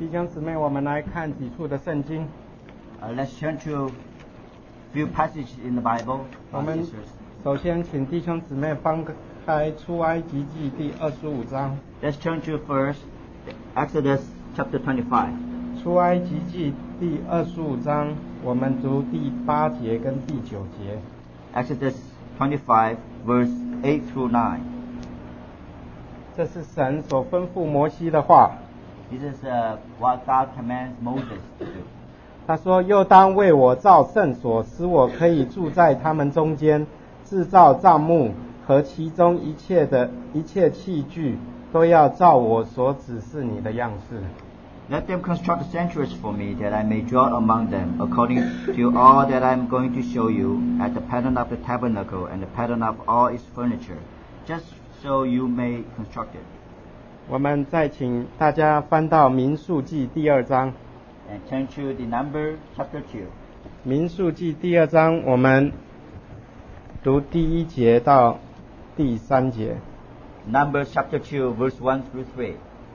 弟兄姊妹，我们来看几处的圣经。 Let's turn to a few passages in the Bible. 我们首先请弟兄姊妹翻开出埃及记第25章。 Let's turn to first Exodus chapter 25. 出埃及记第25章，我们读第8节跟第9节。 Exodus 25 verse 8 through 9. 这是神所吩咐摩西的话。 This is what God commands Moses to do. 他说：又当为我造圣所，使我可以住在他们中间，制造帐幕和其中一切器具，都要照我所指示你的样式。 Let them construct sanctuaries for me, that I may dwell among them, according to all that I am going to show you, at the pattern of the tabernacle and the pattern of all its furniture, just so you may construct it. 我们再请大家翻到民数记第2章。 And turn to the Number chapter 2. 民数记第2章，我们读第1节到第3节。 Numbers chapter 2 verse 1 through 3.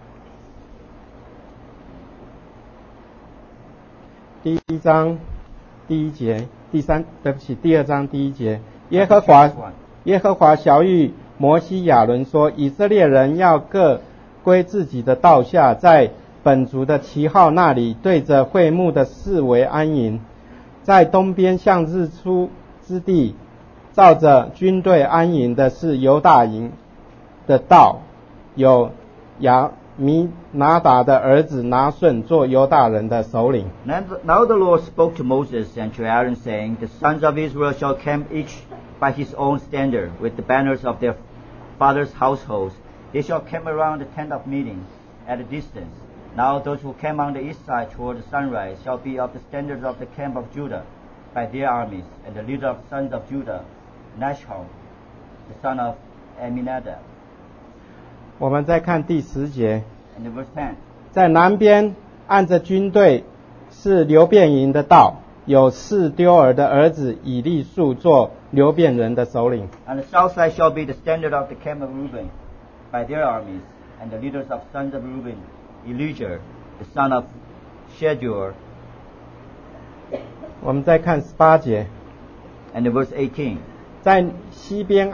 第1章第1节，第2章第1节。耶和华晓谕摩西亚伦说，以色列人要各归自己的道下，在本族的旗号那里，对着会幕的四围安营，在东边向日出之地，照着军队安营的是犹大营的道，有亚米拿达的儿子拿顺做犹大人的首领。 Now the Lord spoke to Moses and to Aaron, saying, The sons of Israel shall camp each by his own standard, with the banners of their fathers' households. They shall camp around the tent of meeting at a distance. Now those who camp on the east side toward the sunrise shall be of the standards of the camp of Judah by their armies, and the leader of sons of Judah, Nashon, the son of Aminadab. 我们再看第10节。 And verse 10. 在南边按着军队是流便营的道，有示丢尔的儿子以利树做流便人的首领。 On the south side shall be the standard of the camp of Reuben by their armies, and the leaders of sons of Reuben, Elijah, the son of Shedeur. 我们再看18节。 And verse 18. 在西边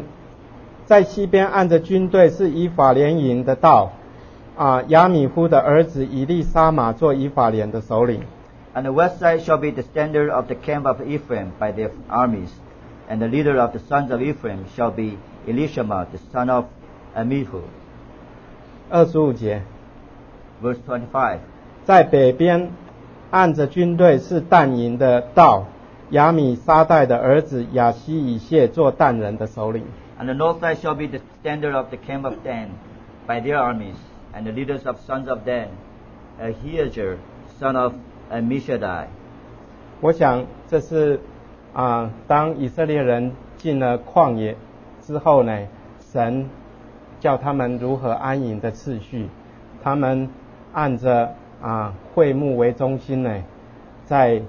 按着军队是以法莲营的道，亚米夫的儿子以利沙玛做以法莲的首领。 On the west side shall be the standard of the camp of Ephraim by their armies, and the leader of the sons of Ephraim shall be Elishama, the son of Amihud. 25节。 Verse 25. 在北边按着军队是但营的道，亚米沙代的儿子亚希以谢做但人的首领。 On the north side shall be the standard of the camp of Dan by their armies, and the leaders of sons of Dan, Ahijah, son of Ammishaddai. 我想这是当以色列人进了旷野之后呢，神叫他们如何安营的次序。他们按着会幕为中心呢，在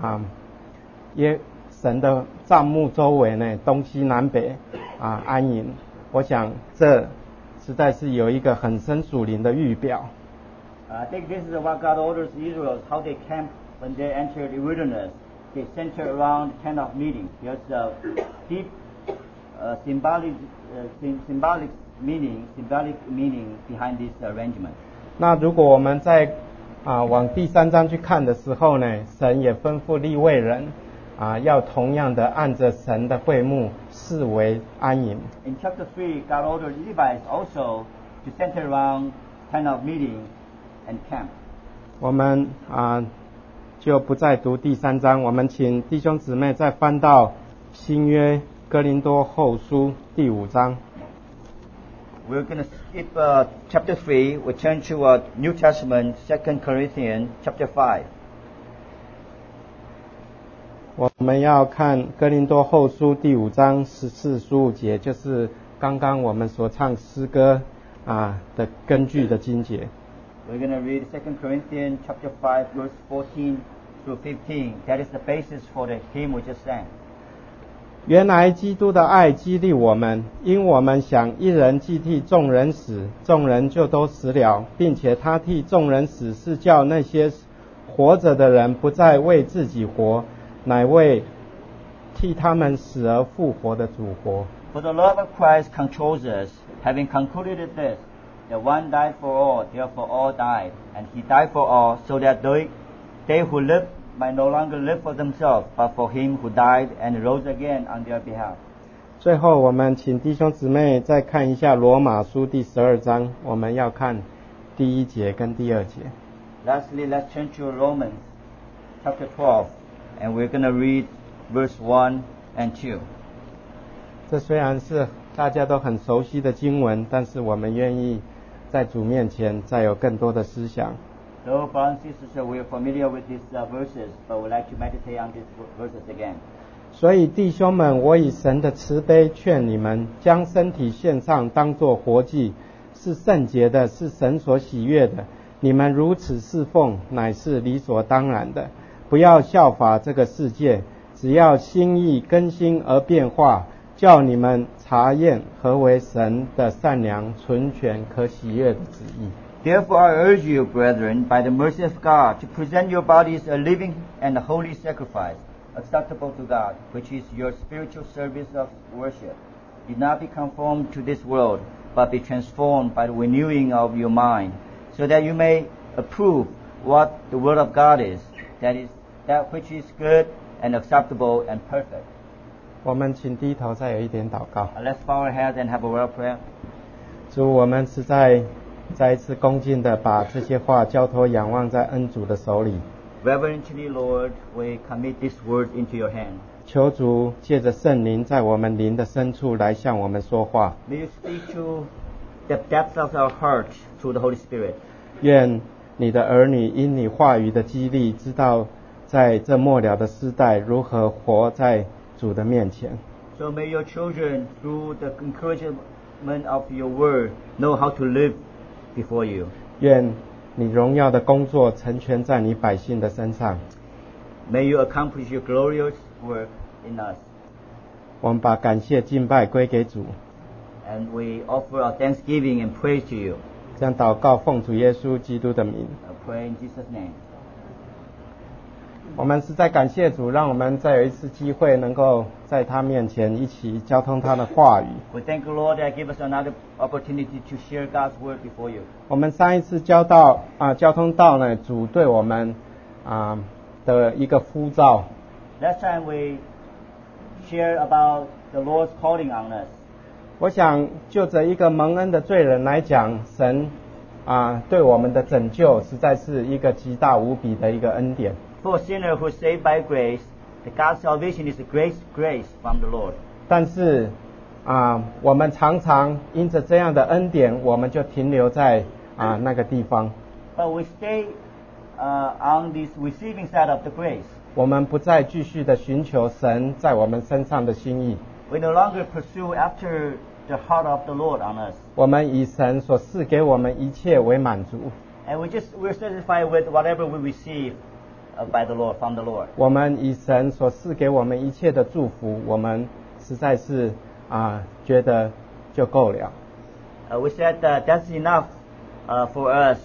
神的帐幕周围呢，东西南北安营。我想这实在是有一个很深属灵的预表。 I think this is what God orders Israel, how they camp when they enter the wilderness. They center around the tent of meeting. There's a deep symbolic meaning behind this arrangement. 那如果我们在往第3章去看的时候呢，神也吩咐利未人要同样的按着神的会幕四围安营。 In chapter 3, God ordered Levites also to center around tent of meeting and camp. 我们就不再读第3章，我们请弟兄姊妹再翻到新约哥林多后书第5章。 We're going to skip chapter 3. We turn to New Testament, 2 Corinthians chapter 5. 我们要看哥林多后书第5章14、15节，就是刚刚我们所唱诗歌的根据的经节。 We're going to read 2 Corinthians chapter 5 verse 14 through 15. That is the basis for the hymn we just sang. 原来基督的爱激励我们，因我们想一人既替众人死，众人就都死了，并且他替众人死，是叫那些活着的人不再为自己活，乃为替他们死而复活的主活。 For the love of Christ controls us, having concluded this, that one died for all, therefore all died, and he died for all, so that they who live might no longer live for themselves, but for him who died and rose again on their behalf. 最后我们请弟兄姊妹再看一下罗马书第12章，我们要看第1节跟第2节。 Lastly, let's turn to Romans chapter 12, and we're going to read verse 1 and 2. 这虽然是大家都很熟悉的经文，但是我们愿意在主面前再有更多的思想。 So, brothers and sisters, we are familiar with these verses, but we'd like to meditate on these verses again. 所以弟兄们，我以神的慈悲劝你们，将身体献上，当作活祭，是圣洁的，是神所喜悦的。你们如此侍奉，乃是理所当然的。不要效法这个世界，只要心意更新而变化，叫你们查验何为神的善良、纯全、可喜悦的旨意。 Therefore I urge you, brethren, by the mercy of God, to present your bodies a living and a holy sacrifice, acceptable to God, which is your spiritual service of worship. Do not be conformed to this world, but be transformed by the renewing of your mind, so that you may approve what the word of God is, that which is good and acceptable and perfect. 我们请低头，再有一点祷告。 Let's bow our heads and have a word of prayer. 主，我们实在再一次恭敬的把这些话交托仰望在恩主的手里。 Reverently, Lord, we commit this word into your hand. 求主借着圣灵在我们灵的深处来向我们说话。 May you speak to the depths of our heart through the Holy Spirit. 愿你的儿女因你话语的激励，知道在这末了的时代如何活在主的面前。 So may your children, through the encouragement of your word, know how to live before you. 愿你荣耀的工作成全在你百姓的身上。 May you accomplish your glorious work in us. 我们把感谢敬拜归给主。 And we offer our thanksgiving and praise to you. 这样祷告，奉主耶稣基督的名。 I pray in Jesus' name. 我们实在感谢主，让我们再有一次机会能够在他面前一起交通他的话语。 We thank the Lord that give us another opportunity to share God's word before you. 我们上一次交通到呢，主对我们的一个呼召。 Last time we shared about the Lord's calling on us. 我想就着一个蒙恩的罪人来讲，神对我们的拯救实在是一个极大无比的一个恩典。 For a sinner who is saved by grace, the God's salvation is a great grace from the Lord. 但是我们常常因着这样的恩典，我们就停留在那个地方。 But we stay on this receiving side of the grace. 我们不再继续的寻求神在我们身上的心意。 We no longer pursue after the heart of the Lord on us. 我们以神所赐给我们一切为满足。 And we're satisfied with whatever we receive by the Lord, from the Lord. 我们以神所赐给我们一切的祝福，我们实在是觉得就够了。 We said that's enough for us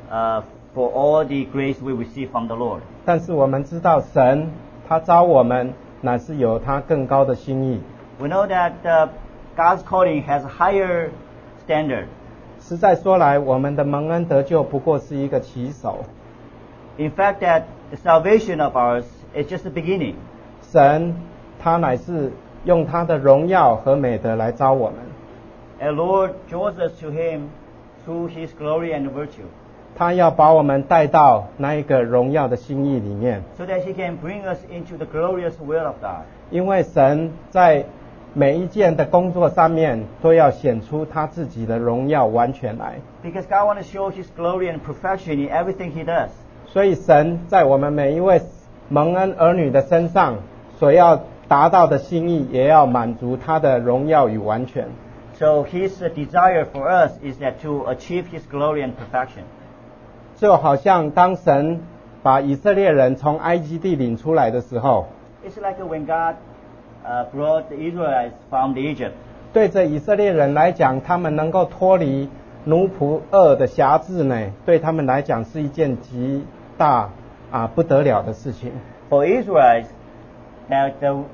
for all the grace we receive from the Lord. 但是我们知道神他召我们乃是有他更高的心意。 We know that God's calling has a higher standard. 实在说来，我们的蒙恩得救不过是一个起手。 In fact, that the salvation of ours is just the beginning. 神他乃是用他的荣耀和美德来召我们。 And Lord draws us to Him through His glory and virtue. 他要把我们带到那一个荣耀的心意里面。 So that He can bring us into the glorious will of God. 因为神在每一件的工作上面都要显出他自己的荣耀完全来。 Because God wants to show His glory and perfection in everything He does. 所以神在我们每一位蒙恩儿女的身上所要达到的心意，也要满足他的荣耀与完全。 So His desire for us is that to achieve His glory and perfection. 就好像当神把以色列人从埃及地领出来的时候， It's like when God brought the Israelites from the Egypt. 对着以色列人来讲，他们能够脱离奴仆恶的辖制呢，对他们来讲是一件极大不得了的事情。 For Israelites, that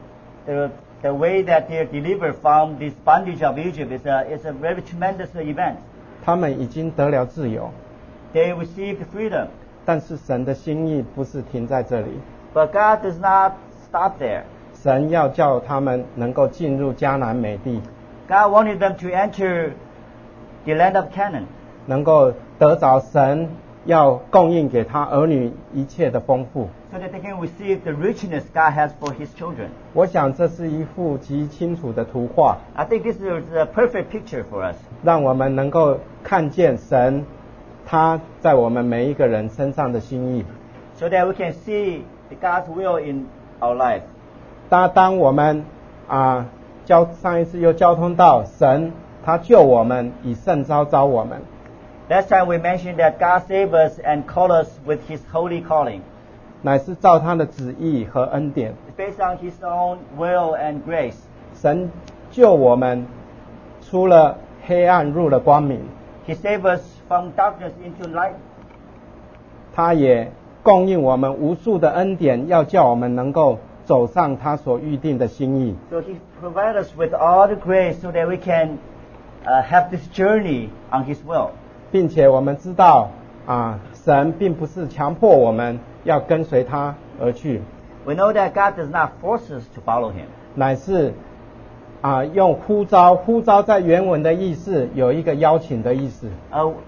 the way that they are delivered from this bondage of Egypt is a very tremendous event. 他们已经得了自由， They received freedom. 但是神的心意不是停在这里， But God does not stop there. 神要叫他们能够进入迦南美地， God wanted them to enter the land of Canaan, 能够得着神要供应给他儿女一切的丰富。 so that they can receive the richness God has for His children. 我想这是一幅极清楚的图画， I think this is a perfect picture for us, 让我们能够看见神他在我们每一个人身上的心意。 so that we can see God's will in our life. 当我们上一次又交通到神他救我们，以圣召召我们， Last time we mentioned that God saved us and called us with His holy calling. 乃是照他的旨意和恩典。 It's based on His own will and grace. 神救我们出了黑暗，入了光明。 He saved us from darkness into light. 他也供应我们无数的恩典，要叫我们能够走上他所预定的心意。 So He provided us with all the grace so that we can have this journey on His will. 并且我们知道神并不是强迫我们要跟随他而去， We know that God does not force us to follow Him. 乃是用呼召。呼召在原文的意思有一个邀请的意思。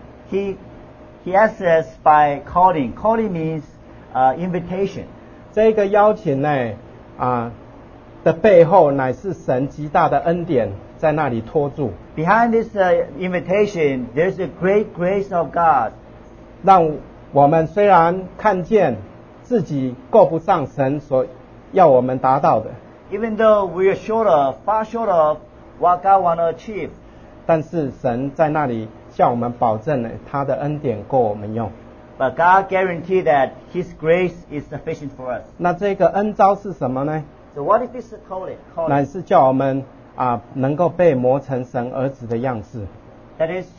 He asks us by calling. Calling means invitation. 这个邀请呢的背后乃是神极大的恩典在那里托住， Behind this invitation, there's a great grace of God. 让我们虽然看见自己够不上神所要我们达到的， Even though we are far short of what God wants to achieve, 但是神在那里向我们保证了他的恩典够我们用。 but God guaranteed that His grace is sufficient for us. 那这个恩召是什么呢？ So what is this calling? 乃是叫我们能够被磨成神儿子的样式。 That is,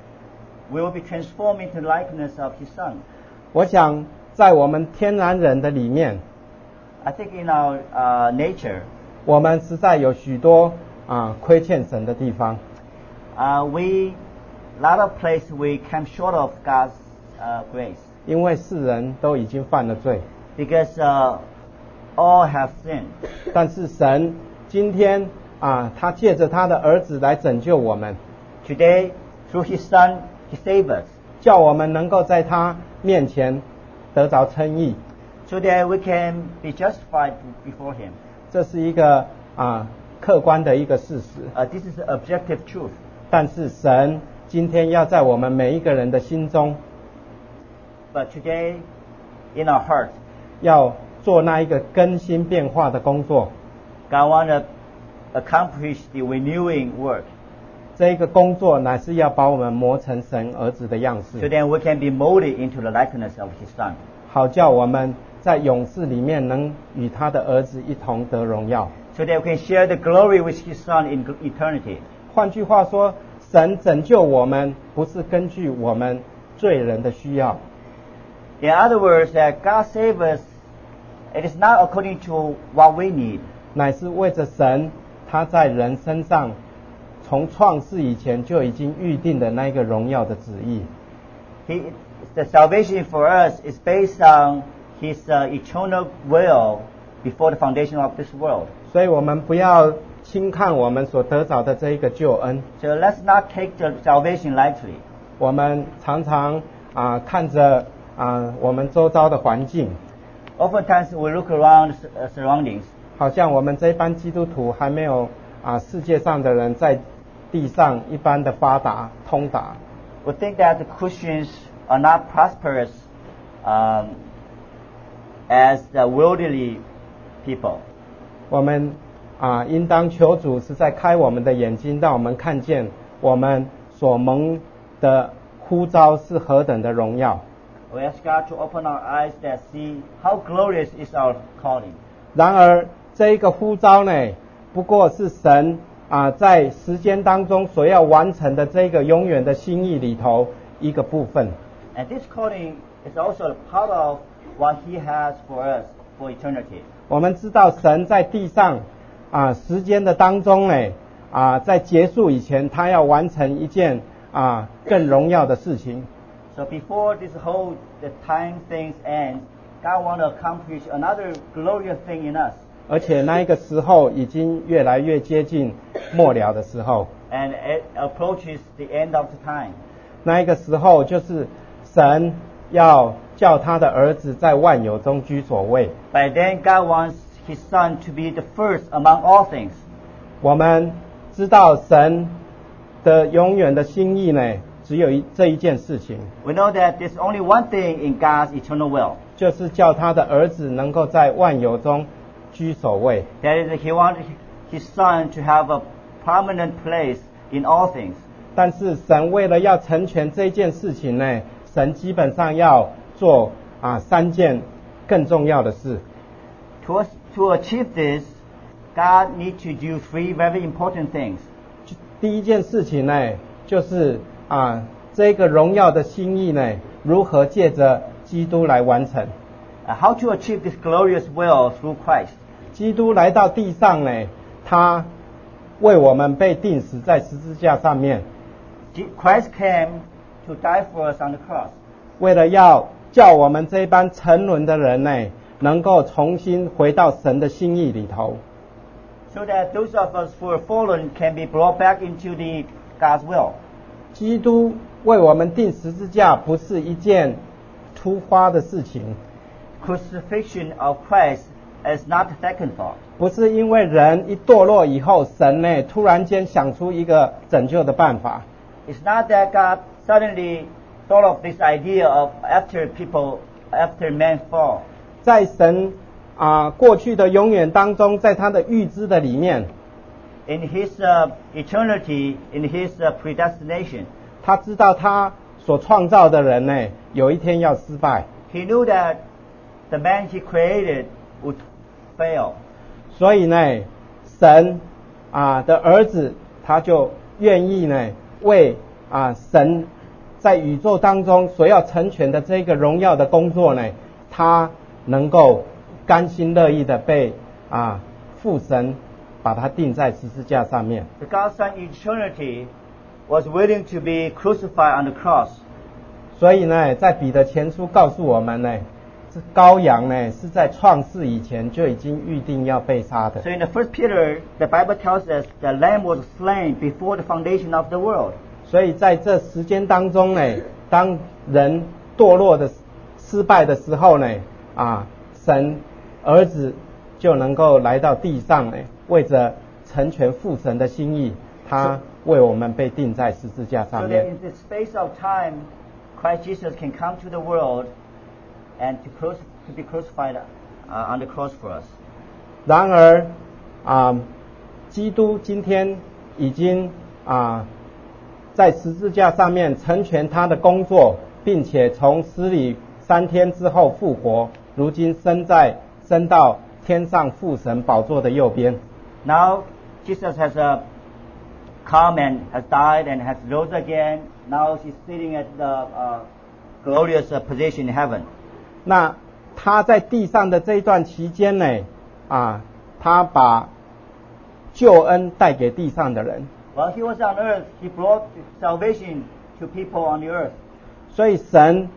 we will be transformed into the likeness of His Son. 我想在我们天然人的里面， I think in our nature, 我们实在有许多亏欠神的地方。 a lot of places we come short of God's grace 因为世人都已经犯了罪， because all have sinned. 但是神今天他借着他的儿子来拯救我们， Today, through His Son, He saved us, 叫我们能够在他面前得着称义。 so that we can be justified before Him. 这是一个客观的一个事实。 This is objective truth. 但是神今天要在我们每一个人的心中， But today, in our heart, 要做那一个更新变化的工作。 God wants to accomplish the renewing work, 这一个工作乃是要把我们磨成神儿子的样 so 式， that we can be molded into the likeness of His Son, 好叫我们在永世里面能与他的儿子一同得荣耀。 so that we can share the glory with His Son in eternity. 换句话说，神拯救我们不是根据我们罪人的需要， In other words, that God saved us, it is not according to what we need, 乃是为着神他在人身上从创世以前就已经预定的那一个荣耀的旨意。 The salvation for us is based on His eternal will before the foundation of this world. 所以我们不要轻看我们所得着的这一个救恩。 So let's not take the salvation lightly. 我们常常看着我们周遭的环境， Oftentimes we look around surroundings, 好像我们这一班基督徒还没有世界上的人在地上一般的发达通达。 we think that the Christians are not prosperous as the worldly people. 我们应当求主是在开我们的眼睛，让我们看见我们所蒙的呼召是何等的荣耀。 We ask God to open our eyes that see how glorious is our calling. 然而这一个呼召呢， 不过是神在时间当中所要完成的这个永远的心意里头一个部分。 And this calling is also a part of what He has for us for eternity. 我们知道神在地上时间的当中呢在结束以前，他要完成一件更荣耀的事情。 So before this whole the time things ends, God want to accomplish another glorious thing in us. 而且那一个时候已经越来越接近末了的时候。 And it approaches the end of the time. 那一个时候就是神要叫他的儿子在万有中居首位。 By then, God wants His Son to be the first among all things. 我们知道神的永远的心意呢，只有这一件事情。 We know that there's only one thing in God's eternal will. 就是叫他的儿子能够在万有中居首位。 That is, He wants His Son to have a prominent place in all things. 但是神为了要成全这件事情呢，神基本上要做3件更重要的事。 To achieve this, God needs to do 3 very important things. 第一件事情呢，就是这个荣耀的心意呢，如何借着基督来完成。 How to achieve this glorious will through Christ. 基督来到地上呢，他为我们被钉死在十字架上面。 Christ came to die for us on the cross. 为了要叫我们这一班沉沦的人呢，能够重新回到神的心意里头。 So that those of us who are fallen can be brought back into the God's will. 基督为我们钉十字架不是一件突发的事情。 Crucifixion of Christ is not a second thought. 不是因为人一堕落以后，神呢突然间想出一个拯救的办法。 It's not that God suddenly thought of this idea of after men fall. 在神过去的永远当中，在他的预知的里面 In His eternity, in His predestination, 他知道他所创造的人呢，有一天要失败。 He knew that the man He created would fail. 所以呢，神的儿子他就愿意呢，为神在宇宙当中所要成全的这个荣耀的工作呢，他能够甘心乐意的被父神把他钉在十字架上面。 The God's Son in eternity was willing to be crucified on the cross. 所以呢，在彼得前书告诉我们呢，这羔羊呢是在创世以前就已经预定要被杀的。 So in the first Peter, the Bible tells us the Lamb was slain before the foundation of the world. 所以在这时间当中呢，当人堕落的失败的时候呢，神儿子就能够来到地上呢，为着成全父神的心意，他为我们被钉在十字架上 So that 面。 in the space of time, Christ Jesus can come to the world and to be crucified on the cross for us. 然而基督今天已经在十字架上面成全他的工作，并且从死里3天之后复活，如今升到天上父神宝座的右边。 Now Jesus has come and has died and has rose again. Now He's sitting at the glorious position in heaven. 那他在地上的这一段期间呢，他把救恩带给地上的人。 While He was on earth, He brought salvation to people on the earth. 所以神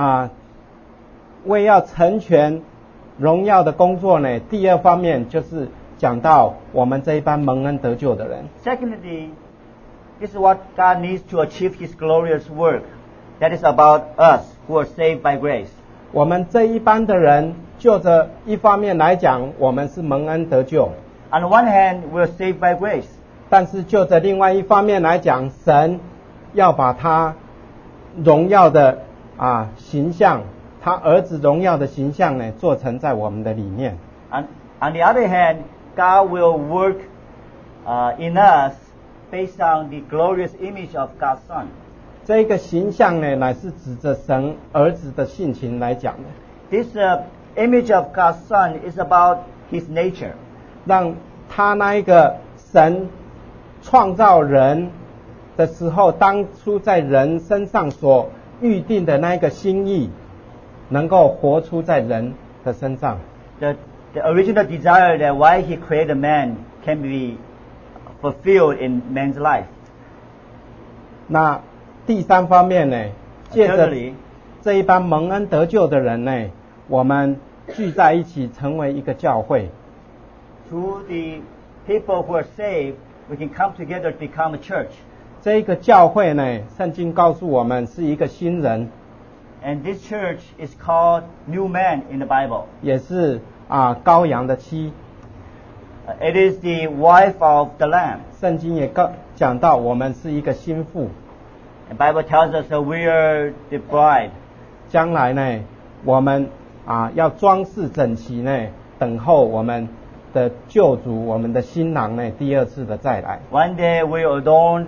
为要成全荣耀的工作呢，第二方面就是讲到我们这一班蒙恩得救的人。 Secondly, this is what God needs to achieve His glorious work. That is about us who are saved by grace. 我们这一班的人，就着一方面来讲，我们是蒙恩得救； On the one hand, we are saved by grace. 但是就着另外一方面来讲，神要把他荣耀的形象，他儿子荣耀的形象呢，做成在我们的里面。 On the other hand, God will work in us based on the glorious image of God's Son. 这个形象呢，乃是指着神儿子的性情来讲的。 This image of God's Son is about His nature. 让他那一个神创造人的时候，当初在人身上所预定的那一个心意，能够活出在人的身上。 The original desire that why He created man can be fulfilled in man's life. 那第三方面呢，借着 Thirdly, 这一班蒙恩得救的人呢，我们聚在一起成为一个教会。 through the people who are saved, we can come together to become a church. 这一个教会呢，圣经告诉我们是一个新人， And this church is called New Man in the Bible. 也是羔羊的妻。 It is the wife of the Lamb. 圣经也讲到我们是一个新妇， The Bible tells us that we are the bride. 将来呢，我们要装饰整齐呢，等候我们的救主，我们的新郎呢第二次的再来。 One day we are adorned,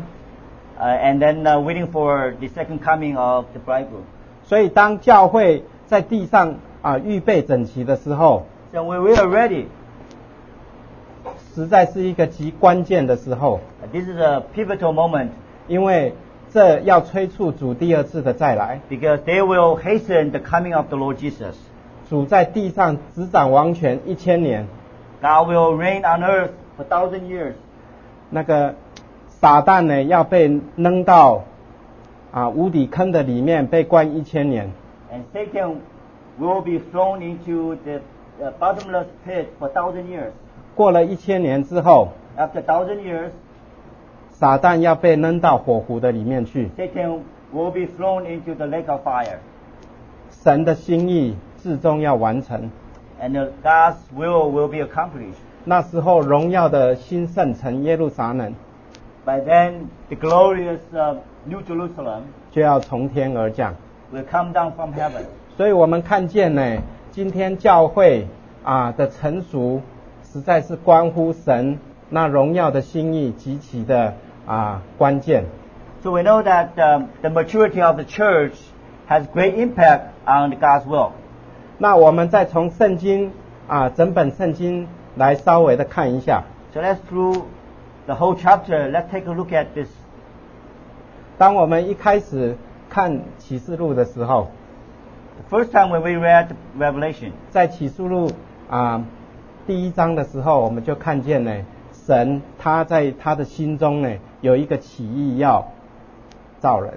and then waiting for the second coming of the bridegroom. 所以当教会在地上预备整齐的时候， So when we are ready, 实在是一个极关键的时候， this is a pivotal moment 因为这要催促主第二次的再来。 because they will hasten the coming of the Lord Jesus. 主在地上执掌王权1000年， God will reign on earth for 1,000 years. 那个撒旦呢要被扔到无底坑的里面被关1000年。 And Satan will be thrown into the bottomless pit for 1,000 years. 过了1000年之后， After 1,000 years, 撒旦要被扔到火湖的里面去。 Satan will be thrown into the lake of fire. 神的心意至终要完成， And God's will be accomplished. 那时候荣耀的新圣城耶路撒冷 By then, the glorious New Jerusalem 就要从天而降。 will come down from heaven. 所以我们看见呢，今天教会的成熟，实在是关乎神那荣耀的心意极其的关键。 So we know that the maturity of the church has great impact on God's will. 那我们再从圣经整本圣经来稍微的看一下。 So let's through the whole chapter, let's take a look at this. 当我们一开始看启示录的时候， The first time when we read Revelation, 在启示录第1章的时候，我们就看见呢，神他在他的心中呢有一个起意要造人。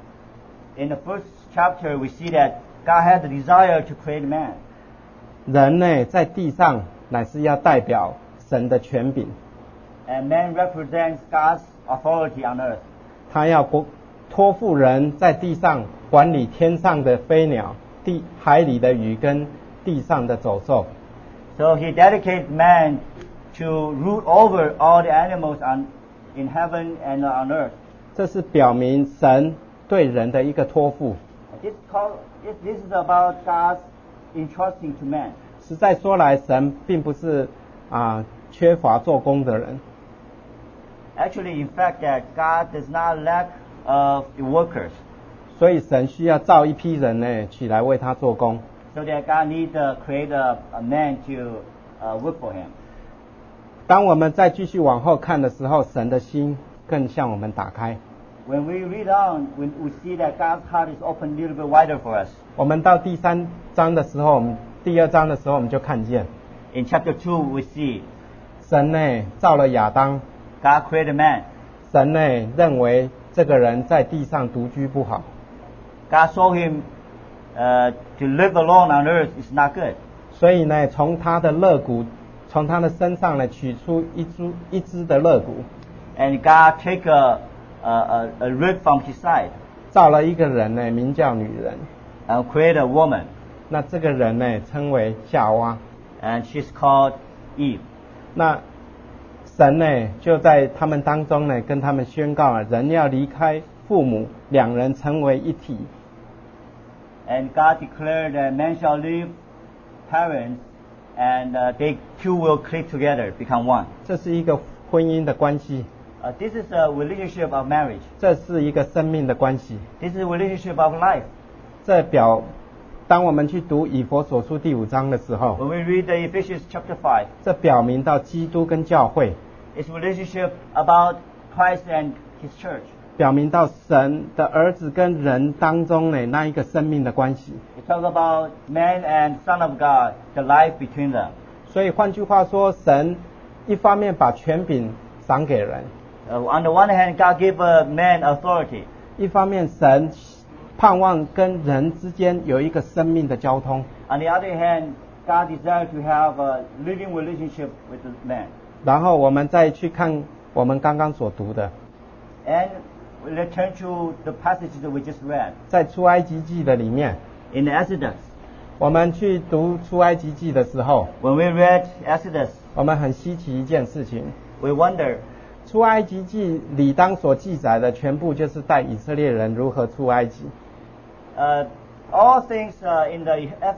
in the first chapter, we see that God had the desire to create man. 人呢在地上乃是要代表神的权柄， And man represents God's authority on earth. 他要托付人在地上管理天上的飞鸟、海里的鱼跟地上的走兽。 So he dedicated man to rule over all the animals in heaven and on earth. 这是表明神对人的一个托付。 This is about God's entrusting to man. 实在说来，神并不是缺乏做工的人。 Actually, in fact, that God does not lack of the workers. 所以神需要造一批人呢，起来为他做工。 So that God needs to create a man to work for him. 当我们再继续往后看的时候，神的心更向我们打开。 When we read on, we see that God's heart is opened a little bit wider for us. 我们到第3章的时候，第2章的时候，我们就看见 In chapter 2, we see 神呢造了亚当， God created man. 神呢认为这个人在地上独居不好， God saw him to live alone on earth is not good. 所以呢从他的肋骨，从他的身上呢取出一只的肋骨， And God take a rib from his side 造了一个人呢名叫女人。 and create a woman. 那这个人呢称为夏娃。 And she's called Eve. 那神呢就在他们当中呢跟他们宣告了，人要离开父母，两人成为一体。 And God declared that man shall leave parents and they two will cleave together, become one. 这是一个婚姻的关系， This is a relationship of marriage. 这是一个生命的关系， This is a relationship of life. 这表当我们去读以弗所书第5章的时候， when we read the Ephesians chapter 5, 这表明到基督跟教会， it's relationship about Christ and His church. 表明到神的儿子跟人当中呢那一个生命的关系。 It talks about man and Son of God, the life between them. 所以换句话说，神一方面把权柄赏给人， On the one hand, God gave man authority. 一方面神盼望跟人之间有一个生命的交通。 On the other hand, God desired to have a living relationship with the man. 然后我们再去看我们刚刚所读的， And let's turn to the passages that we just read. 在出埃及记的里面， In Exodus, 我们去读出埃及记的时候， when we read Exodus, 我们很稀奇一件事情， we wonder, 出埃及记理当所记载的全部就是带以色列人如何出埃及。 all things in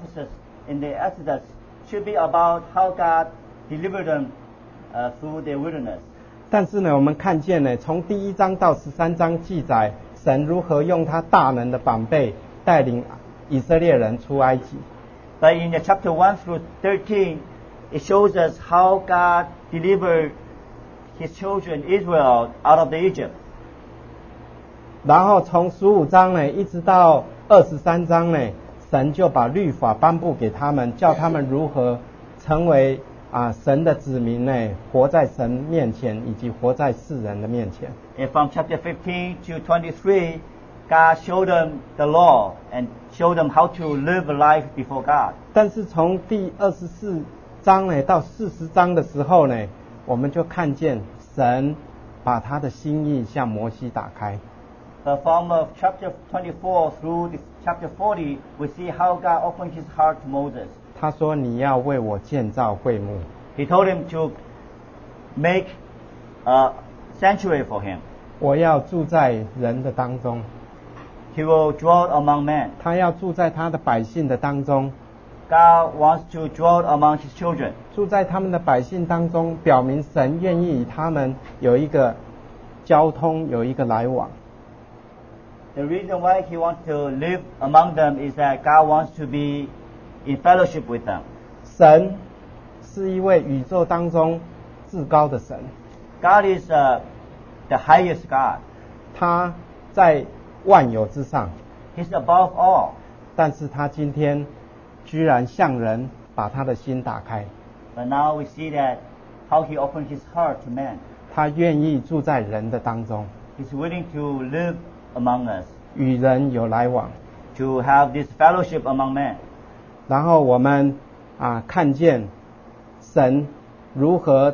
the Exodus should be about how God delivered them through the wilderness. 但是呢，我们看见呢，从第1章到13章记载神如何用他大能的膀臂带领以色列人出埃及。 But in the chapter 1 through 13, it shows us how God delivered His children Israel out of the Egypt. 然后从15章呢，一直到23章呢，神就把律法颁布给他们，叫他们如何成为神的子民呢，活在神面前，以及活在世人的面前。 And from chapter 15 to 23, God showed them the law and showed them how to live a life before God. 但是从第24章呢到40章的时候呢，我们就看见神把他的心意向摩西打开。 But from chapter 24 through chapter 40, we see how God opened His heart to Moses. 他说：“你要为我建造会幕。” He told him to make a sanctuary for him. 我要住在人的当中， He will dwell among men. 他要住在他的百姓的当中， God wants to dwell among His children. 住在他们的百姓当中，表明神愿意与他们有一个交通，有一个来往。 The reason why He wants to live among them is that God wants to be in fellowship with them. 神是一位宇宙当中至高的神， God is the highest God. 他在万有之上， He's above all. 但是他今天居然向人把他的心打开， But now we see that how He opened His heart to man. 他愿意住在人的当中， He's willing to live among us, 与人有来往。 to have this fellowship among men. 然后我们看见神如何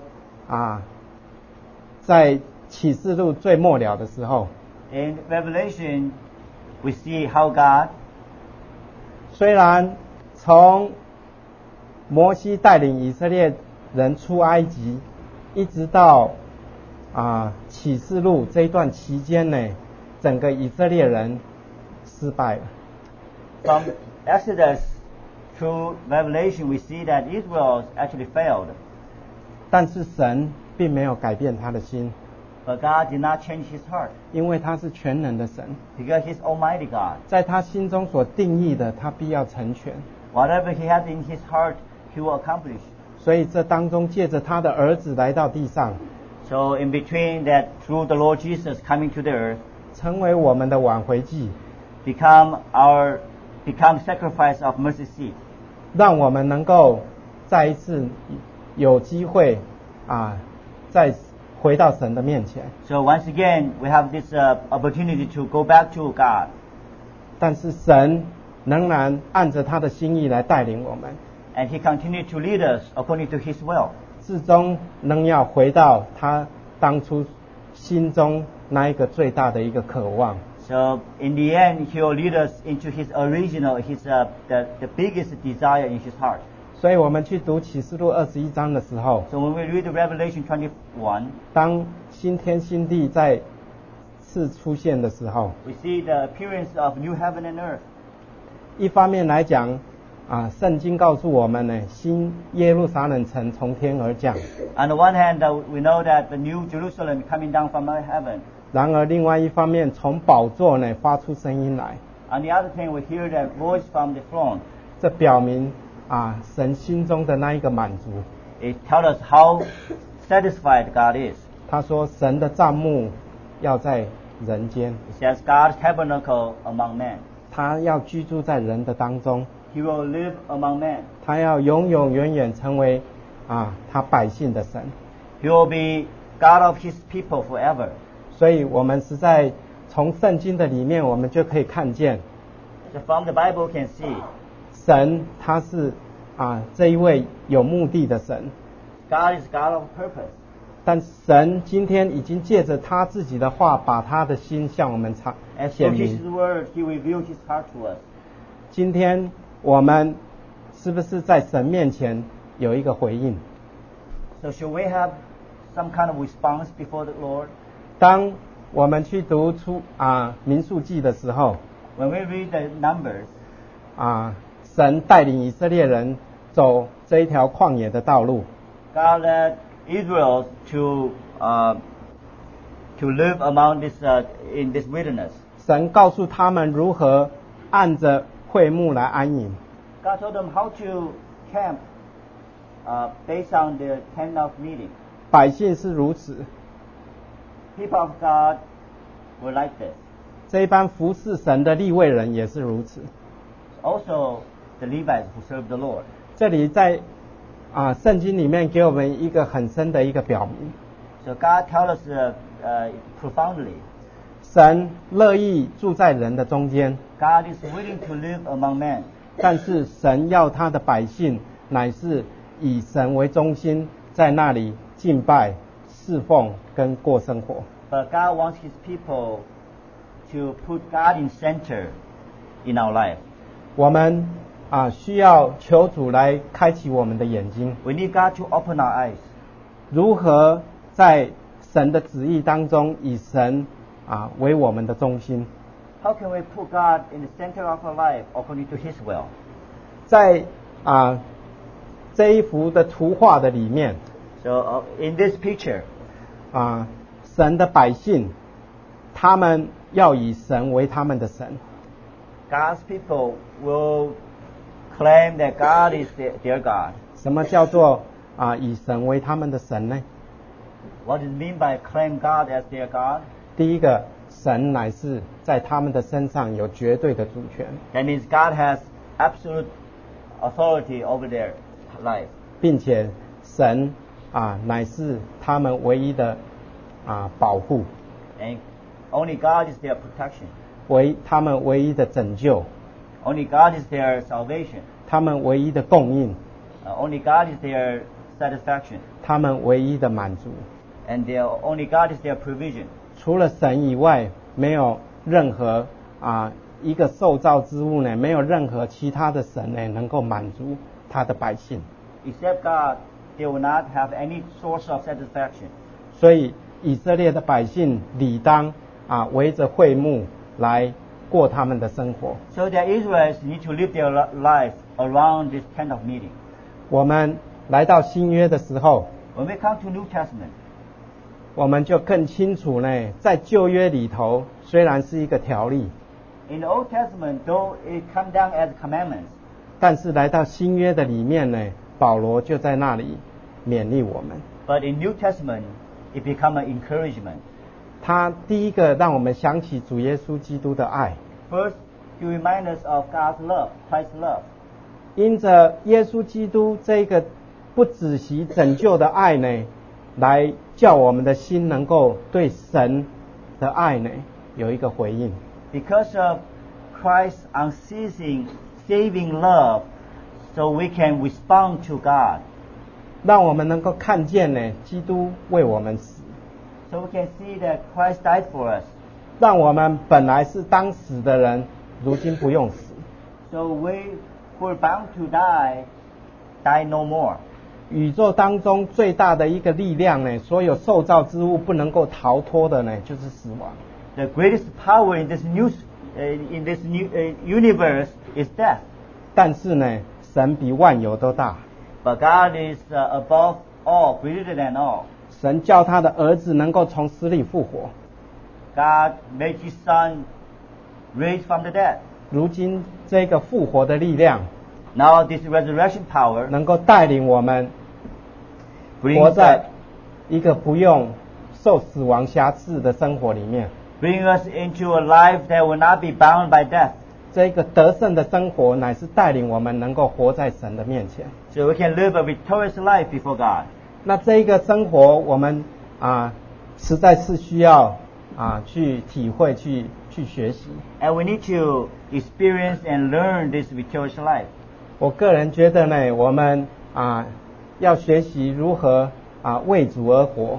在启示录最末了的时候， In Revelation, we see how God, 虽然从摩西带领以色列人出埃及，一直到启示录这一段期间呢，整个以色列人失败了。 from Exodus through Revelation, we see that Israel actually failed. 但是神并没有改变他的心， But God did not change His heart 因为他是全能的神， because He's Almighty God. 在他心中所定义的，他必要成全。 Whatever He has in His heart, He will accomplish. 所以这当中借着他的儿子来到地上， So in between that, through the Lord Jesus coming to the earth, 成为我们的挽回祭， become sacrifice of mercy seat, 让我们能够再一次有机会再回到神的面前。 So once again, we have this opportunity to go back to God. 但是神仍然按着他的心意来带领我们， And He continued to lead us according to His will. 至终仍要回到他当初心中那一个最大的一个渴望。 So in the end, He will lead us into His original, the biggest desire in His heart. 所以我们去读启示录21章的时候， So when we read the Revelation 21, 当新天新地再次出现的时候， we see the appearance of new heaven and earth. 一方面来讲，圣经告诉我们呢，新耶路撒冷城从天而降。 On the one hand, we know that the new Jerusalem coming down from heaven. 然而另外一方面，从宝座呢发出声音来， On the other thing, we hear that voice from the throne. 这表明神心中的那一个满足。 It tells us how satisfied God is. 他说神的帐幕要在人间， It says God's tabernacle among men. 他要居住在人的当中， He will live among men. 他要永永远远成为他百姓的神。 He will be God of His people forever. 所以我们实在从圣经的里面，我们就可以看见， So from the Bible, we can see 神他是这一位有目的的神。 God is God of purpose. 但神今天已经借着他自己的话，把他的心向我们 As 显 through 明。 His word, He revealed His heart to us. 今天我们是不是在神面前有一个回应？ So should we have some kind of response before the Lord? 当我们去读出民数记的时候， When we read the Numbers, 神带领以色列人走这一条旷野的道路。 God led Israel to live among in this wilderness. 神告诉他们如何按着会幕来安营。 God told them how to camp based on the tent of meeting. 百姓是如此， People of God were like this. 这一班服侍神的利未人也是如此。 Also, the Levites who served the Lord. 这里在圣经里面给我们一个很深的一个表明， So God tells us profoundly, 神乐意住在人的中间， God is willing to live among men. 但是神要他的百姓乃是以神为中心，在那里敬拜、侍奉跟过生活。 But God wants His people to put God in center in our life. 我们需要求主来开启我们的眼睛， We need God to open our eyes. 如何在神的旨意当中以神为我们的中心。 How can we put God in the center of our life according to His will? 在这一幅的图画的里面， So in this picture, 神的百姓，他们要以神为他们的神。 God's people will claim that God is their God. 什么叫做以神为他们的神呢？ What does it mean by claim God as their God? 第一个，神乃是在他们的身上有绝对的主权， That means God has absolute authority over their life. 并且神乃是他们唯一的保护， And only God is their protection. 他们唯一的拯救， Only God is their salvation. 他们唯一的供应， Only God is their satisfaction. 他们唯一的满足。 And only God is their provision. 除了神以外，没有任何一个受造之物呢，没有任何其他的神呢能够满足他的百姓。 Except God, they will not have any source of satisfaction. 所以以色列的百姓理当围着会幕来过他们的生活。 So the Israelites need to live their life around this tent of meeting. 我们来到新约的时候， When we come to New Testament, 我们就更清楚呢，在旧约里头虽然是一个条例， in the Old Testament, though it come down as commandments, 但是来到新约的里面呢，保罗就在那里勉励我们。 but in New Testament, it become an encouragement. 他第一个让我们想起主耶稣基督的爱， First, to remind us of God's love, Christ's love. 因着耶稣基督这个不止息拯救的爱呢，来叫我们的心能够对神的爱呢有一个回应。 Because of Christ's unceasing, saving love, so we can respond to God. 让我们能够看见呢，基督为我们死， So we can see that Christ died for us. 让我们本来是当死的人，如今不用死。 So we who are bound to die, die no more. 宇宙当中最大的一个力量呢，所有受造之物不能够逃脱的呢，就是死亡。 The greatest power in this universe is death. 但是呢，神比万有都大， But God is above all, greater than all. 神叫他的儿子能够从死里复活， God made His Son raise from the dead. 如今这个复活的力量 Now this resurrection power 能够带领我们活 brings 在一个不用受死亡辖制的生活里面。 bring us into a life that will not be bound by death. 这个得胜的生活乃是带领我们能够活在神的面前。 So we can live a victorious life before God. 那这一个生活，我们实在是需要去体会、去学习。 And we need to experience and learn this victorious life. 我个人觉得呢，我们要学习如何为主而活。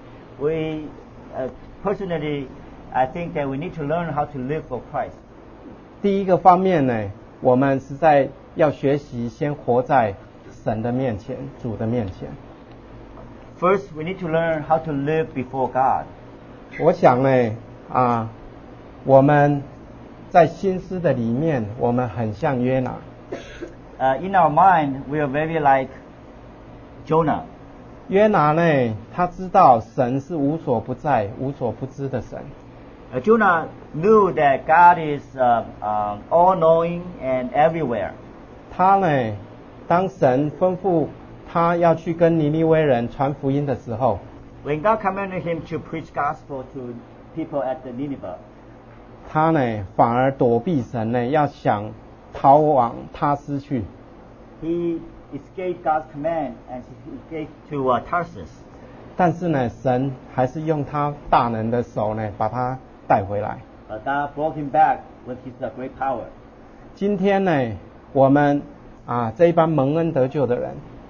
We personally, I think that we need to learn how to live for Christ. 第一个方面呢，我们实在要学习先活在神的面前、主的面前。 First, we need to learn how to live before God. 我想呢，我们在心思的里面，我们很像约拿。 In our mind, we are very like Jonah. 约拿呢，他知道神是无所不在、无所不知的神。 Jonah knew that God is all-knowing and everywhere. 他呢，当神吩咐他要去跟尼尼微人传福音的时候， When God commanded him to preach gospel to people at the Nineveh, 他呢反而躲避神呢，要想逃往他斯去。 he escaped God's command and he escaped to Tarsus. 但是呢，神还是用他大能的手呢，把他带回来。 But God brought him back with his great power. 今天呢，我们这一班蒙恩得救的人，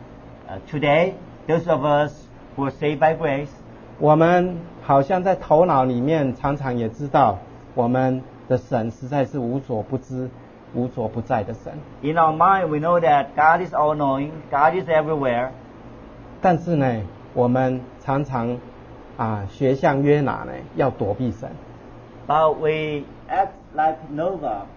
Today, those of us who are saved by grace, 我们好像在头脑里面常常也知道，我们的神实在是无所不知、无所不在的神。 in our mind we know that God is all-knowing, God is everywhere. 但是呢，我们常常学像约拿呢，要躲避神。 But we act like Noah,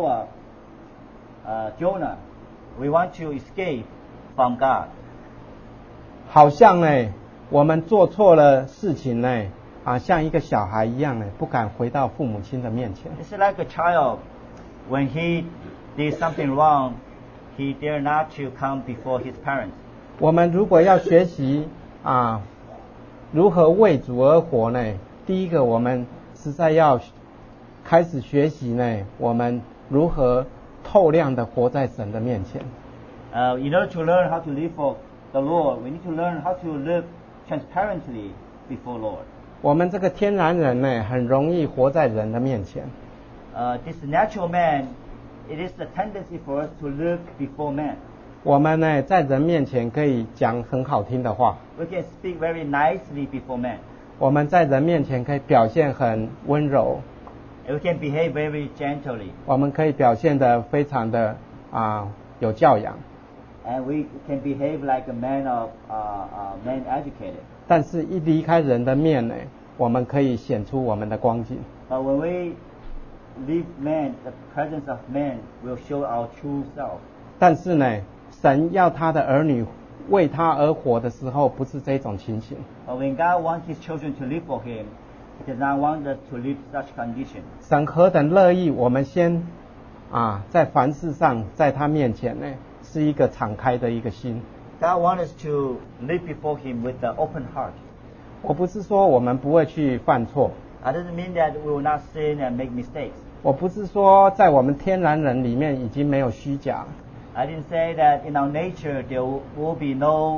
Jonah. We want to escape from God. 好像呢，我们做错了事情呢，像一个小孩一样呢，不敢回到父母亲的面前。 It's like a child. When he did something wrong, he dare not to come before his parents. 我们如果要学习如何为主而活呢？第一个，我们实在要开始学习呢，我们如何透亮的活在神的面前。 In order to learn how to live for the Lord, we need to learn how to live transparently before Lord. 我们这个天然人呢，很容易活在人的面前。 This natural man, it is the tendency for us to live before man. 我们呢，在人面前可以讲很好听的话， We can speak very nicely before man. 我们在人面前可以表现很温柔， We can behave very gently. 我们可以表现得非常的有教养。 And we can behave like a man of man educated. 但是，一离开人的面呢，我们可以显出我们的光景。 But when we leave man, the presence of man will show our true self. 但是呢，神要他的儿女为他而活的时候，不是这种情形。 But when God wants His children to live for Him, He does not want us to live such condition. 神何等乐意我们先在凡事上，在他面前呢，是一个敞开的一个心。 God wants us to live before Him with an open heart. 我不是说我们不会去犯错， That doesn't mean that we will not sin and make mistakes. 我不是说在我们天然人里面已经没有虚假了。 I didn't say that in our nature there will be no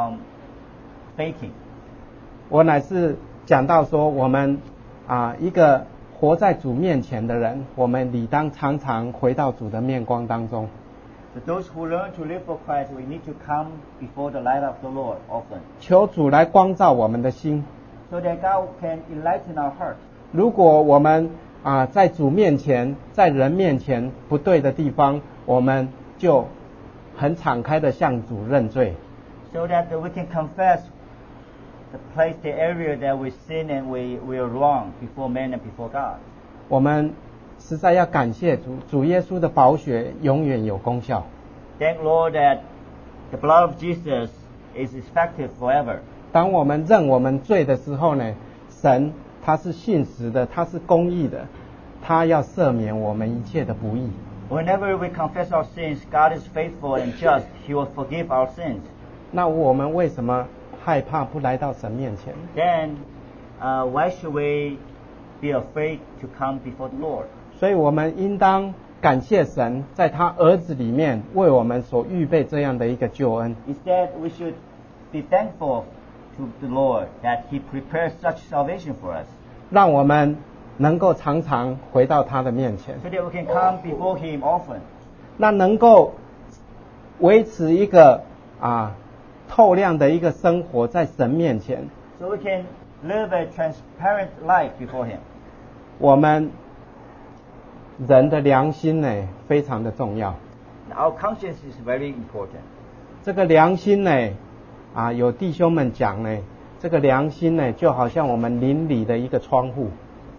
faking. 我乃是讲到说，我们一个活在主面前的人，我们理当常常回到主的面光当中。 For those who learn to live for Christ, we need to come before the light of the Lord often, 求主来光照我们的心。 so that God can enlighten our heart. 如果我们在主面前，在人面前不对的地方，我们就很敞开的向主认罪。 So that we can confess the place, the area that we sin and we are wrong before man and before God. 我们实在要感谢主，主耶稣的宝血永远有功效。 Thank Lord that the blood of Jesus is effective forever. 当我们认我们罪的时候呢，神他是信实的，他是公义的， 他要赦免我们一切的不义。 Whenever we confess our sins, God is faithful and just. He will forgive our sins. 那我们为什么害怕不来到神面前？ Then, why should we be afraid to come before the Lord? 所以我们应当感谢神，在他儿子里面为我们所预备这样的一个救恩。 Instead, we should be thankful to the Lord that He prepares such salvation for us, 让我们能够常常回到他的面前， so that we can come before Him often. 那能够维持一个透亮的一个生活在神面前。 So we can live a transparent life before Him. 我们人的良心呢非常的重要。 Our conscience is very important. 这个良心呢有弟兄们讲呢，这个良心呢就好像我们邻里的一个窗户。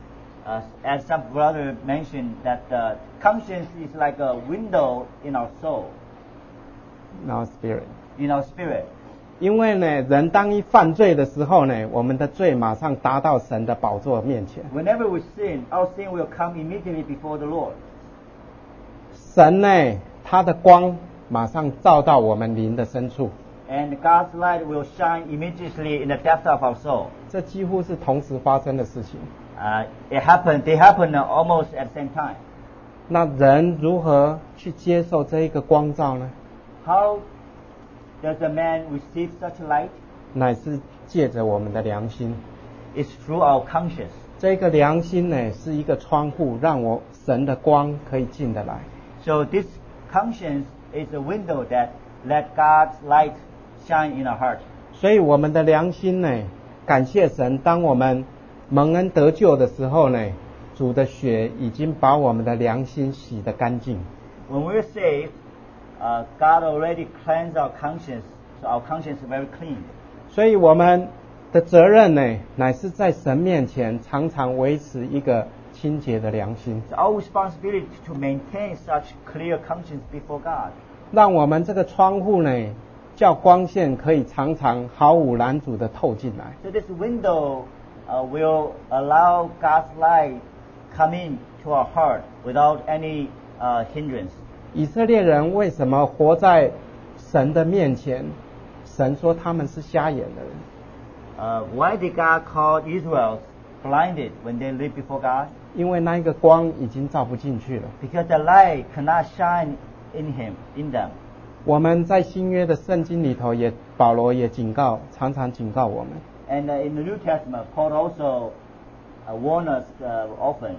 As some brother mentioned, that conscience is like a window in our soul, In our spirit. in our spirit. 因为呢，人当一犯罪的时候呢，我们的罪马上达到神的宝座面前。 Whenever we sin, our sin will come immediately before the Lord. 神呢，他的光马上照到我们灵的深处， And God's light will shine immediately in the depth of our soul. 这几乎是同时发生的事情。 They happen almost at the same time. 那人如何去接受这一个光照呢？ How does a man receive such light? 乃是借着我们的良心。 It's through our conscience. 这个良心呢，是一个窗户，让神的光可以进得来。 So this conscience is a window that let God's light shine in our heart. 所以我们的良心呢，感谢神，当我们蒙恩得救的时候呢，主的血已经把我们的良心洗得干净。 When we're saved, God already cleansed our conscience, so our conscience is very clean. 所以我们的责任呢，乃是在神面前常常维持一个清洁的良心， It's our responsibility to maintain such clear conscience before God. 让我们这个窗户呢，叫光线可以常常毫无拦阻的透进来。 So this window will allow God's light come in to our heart without any hindrance. 以色列人为什么活在神的面前？神说他们是瞎眼的人， Why did God call Israel blinded when they lived before God? 因为那一个光已经照不进去了。 Because the light cannot shine in them. 我们在新约的圣经里头保罗也常常警告我们， And in the New Testament, Paul also warned us often.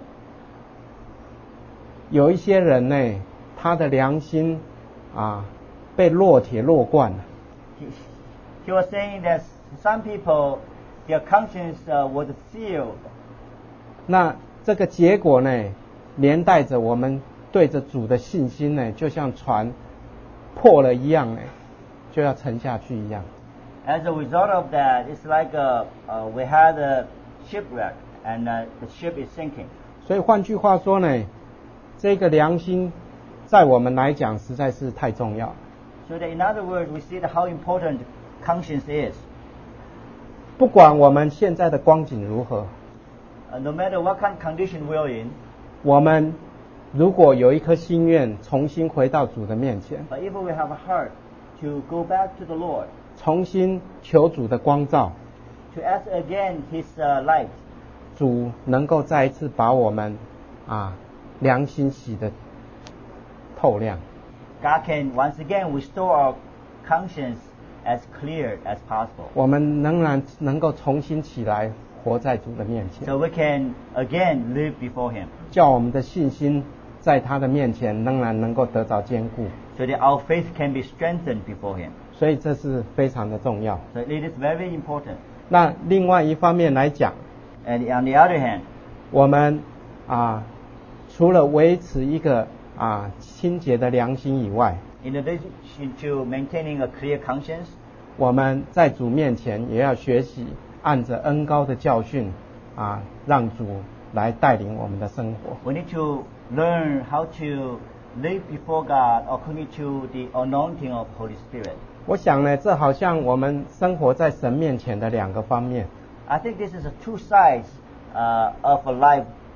有一些人呢，他的良心被烙铁烙惯了。 He was saying that some people, their conscience was sealed. 那这个结果呢，连带着我们对着主的信心呢，就像船破了一样呢，就要沉下去一样。 As a result of that, it's like we had a shipwreck and the ship is sinking. 所以换句话说呢，这个良心在我们来讲实在是太重要。 So that in other words, we see how important conscience is. 不管我们现在的光景如何， No matter what kind of condition we're in, 我们如果有一颗心愿重新回到主的面前， but if we have a heart to go back to the Lord, 重新求主的光照， to ask again His light, 主能够再一次把我们良心洗得透亮。 God can once again restore our conscience as clear as possible. 我们仍然能够重新起来活在主的面前， So we can again live before Him. 叫我们的信心在他的面前仍然能够得到坚固。 So that our faith can be strengthened before Him. 所以这是非常的重要。 So it is very important. 那另外一方面来讲， And on the other hand, 我们除了维持一个清洁的良心以外， in addition to maintaining a clear conscience, 我们在主面前也要学习按着恩膏的教训让主来带领我们的生活。 we need to learn how to live before God according to the anointing of Holy Spirit. 我想呢，这好像我们生活在神面前的两个方面。 I think this is a two sides of a life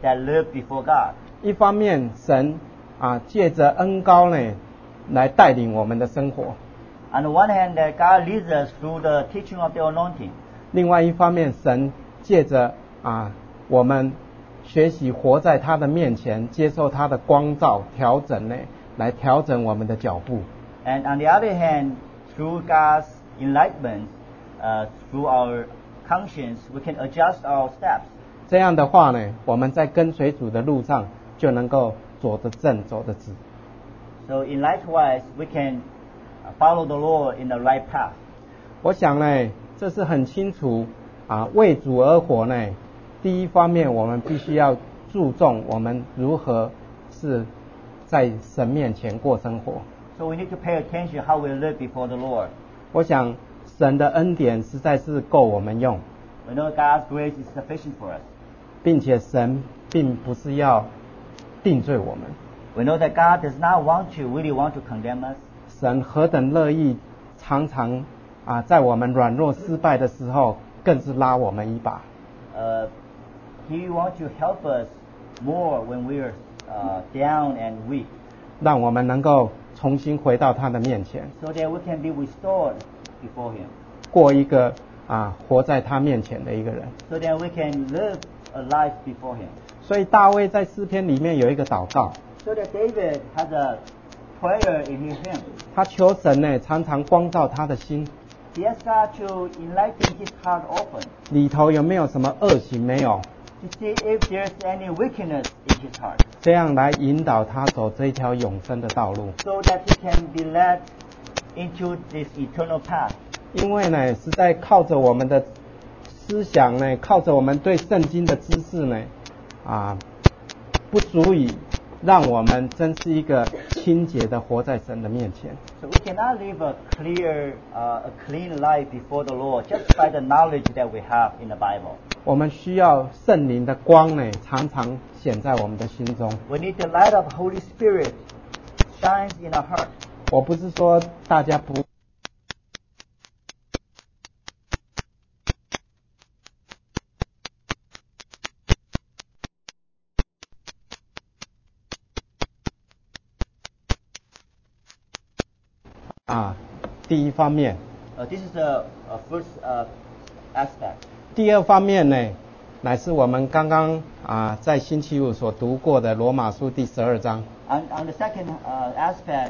that live before God. 一方面神借着恩膏呢来带领我们的生活， On the one hand, that God leads us through the teaching of the anointing. 另外一方面神借着我们学习活在他的面前，接受他的光照调整呢，来调整我们的脚步。 And on the other hand, through God's enlightenment, through our conscience, we can adjust our steps. 这样的话呢，我们在跟随主的路上就能够走得正，走得直。 So in likewise, we can follow the Lord in the right path. 我想呢，这是很清楚为主而活呢。第一方面，我们必须要注重我们如何是在神面前过生活。 So we need to pay attention how we live before the Lord. 我想神的恩典实在是够我们用， We know God's grace is sufficient for us. 并且神并不是要定罪我们， We know that God does not really want to condemn us. 神何等乐意常常在我们软弱失败的时候，更是拉我们一把。 He wants to help us more when we are down and weak, 让我们能够重新回到他的面前， so that we can be restored before Him, 过一个活在他面前的一个人。 so that we can live a life before Him. 所以大卫在诗篇里面有一个祷告， So that David has a prayer in his hymn. 他求神呢常常光照他的心， He asks God to enlighten his heart often, 里头有没有什么恶行没有， to see if there's any wickedness in his heart, 这样来引导他走这一条永生的道路。 so that he can be led into this eternal path. 因为呢，实在靠着我们的思想呢，靠着我们对圣经的知识呢，不足以让我们真是一个清洁的活在神的面前。 So we cannot live a clean life before the Lord just by the knowledge that we have in the Bible. 我们需要圣灵的光呢，常常显在我们的心中。 We need the light of Holy Spirit shines in our heart. 我不是说大家不第一方面， This is the first aspect. 第二方面呢，乃是我们刚刚在星期五所读过的罗马书第12章。 On the second aspect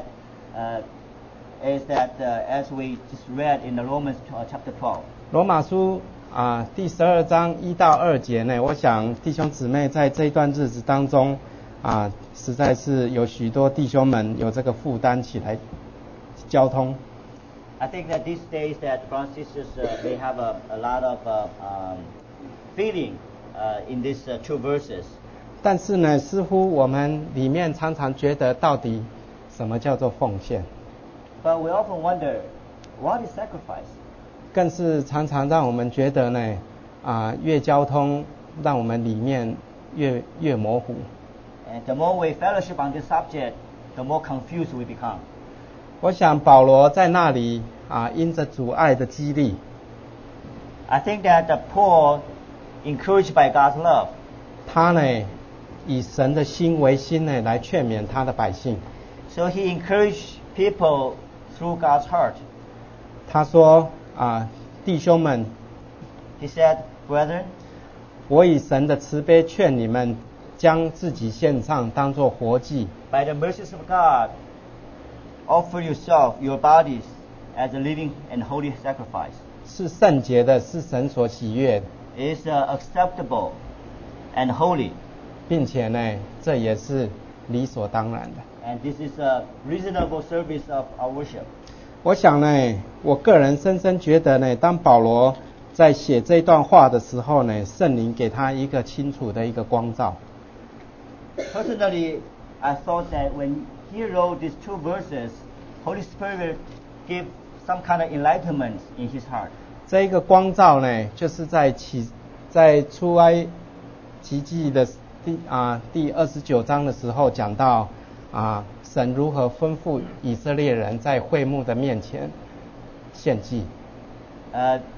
is that as we just read in the Romans chapter 12. 罗马书第12章1到2节呢，我想弟兄姊妹在这一段日子当中实在是有许多弟兄们有这个负担起来交通。 I think that these days that brothers and sisters they have a lot of feeling in these two verses. 但是呢，似乎我们里面常常觉得，到底什么叫做奉献？ But we often wonder, what is sacrifice? 更是常常让我们觉得呢，越交通，让我们里面越模糊。 And the more we fellowship on this subject, the more confused we become. 我想保罗在那里因着主爱的激励， I think that Paul, encouraged by God's love, 他呢以神的心为心呢来劝勉他的百姓。 so he encouraged people through God's heart. 他说弟兄们， He said, Brethren, 我以神的慈悲劝你们，将自己献上，当作活祭， by the mercies of God, offer yourself, your bodies, as a living and holy sacrifice. 是圣洁的，是神所喜悦的， It is acceptable and holy. 并且呢，这也是理所当然的。 And this is a reasonable service of our worship. 我想呢，我个人深深觉得呢，当保罗在写这段话的时候呢，圣灵给他一个清楚的一个光照。 Personally, I thought that when he wrote these two verses, Holy Spirit gave some kind of enlightenment in his heart. 这一个光照呢，就是在出埃及记的第29章的时候讲到神如何吩咐以色列人在会幕的面前献祭。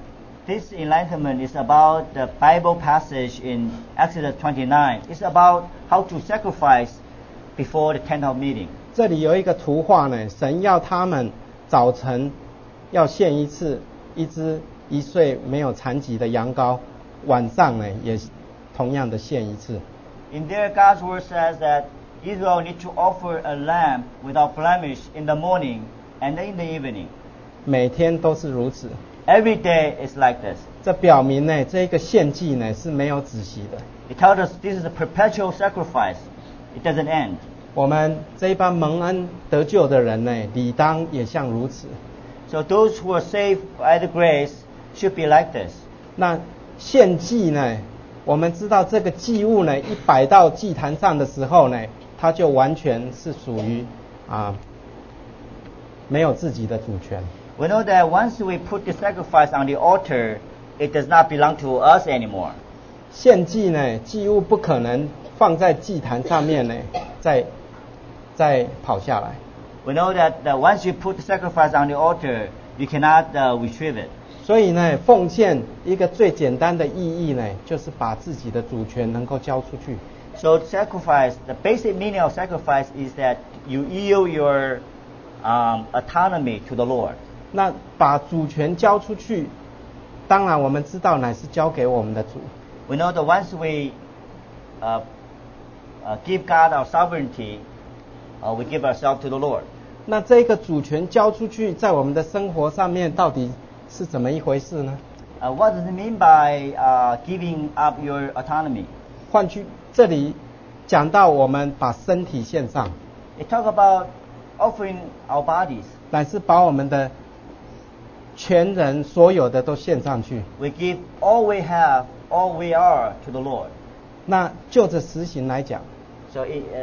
This enlightenment is about the Bible passage in Exodus 29. It's about how to sacrifice before the tent of meeting. 这里有一个图画呢，神要他们早晨要献一次一只1岁没有残疾的羊羔，晚上呢也同样的献一次。 In there, God's word says that Israel need to offer a lamb without blemish in the morning and in the evening. 每天都是如此。 Every day is like this. 这表明呢，这个献祭呢是没有止息的。 It tells us this is a perpetual sacrifice. It doesn't end. 我们这一帮蒙恩得救的人呢，理当也像如此。 So those who are saved by the grace should be like this. 那献祭呢，我们知道这个祭物呢，一摆到祭坛上的时候呢，它就完全是属于没有自己的主权。 We know that once we put the sacrifice on the altar, it does not belong to us anymore. 献祭呢，祭物不可能放在祭坛上面呢，再跑下来。 We know that once you put the sacrifice on the altar, you cannot retrieve it. 所以呢，奉献一个最简单的意义呢，就是把自己的主权能够交出去。 So sacrifice, the basic meaning of sacrifice is that you yield your autonomy to the Lord. 那把主权交出去，当然我们知道乃是交给我们的主。 We know that once we give God our sovereignty, we give ourselves to the Lord. 那这个主权交出去，在我们的生活上面到底是怎么一回事呢？ What does it mean by giving up your autonomy? 换句这里讲到我们把身体献上， It talks about offering our bodies. 乃是把我们的全人所有的都献上去。 We give all we have, all we are to the Lord. 那就着实行来讲， So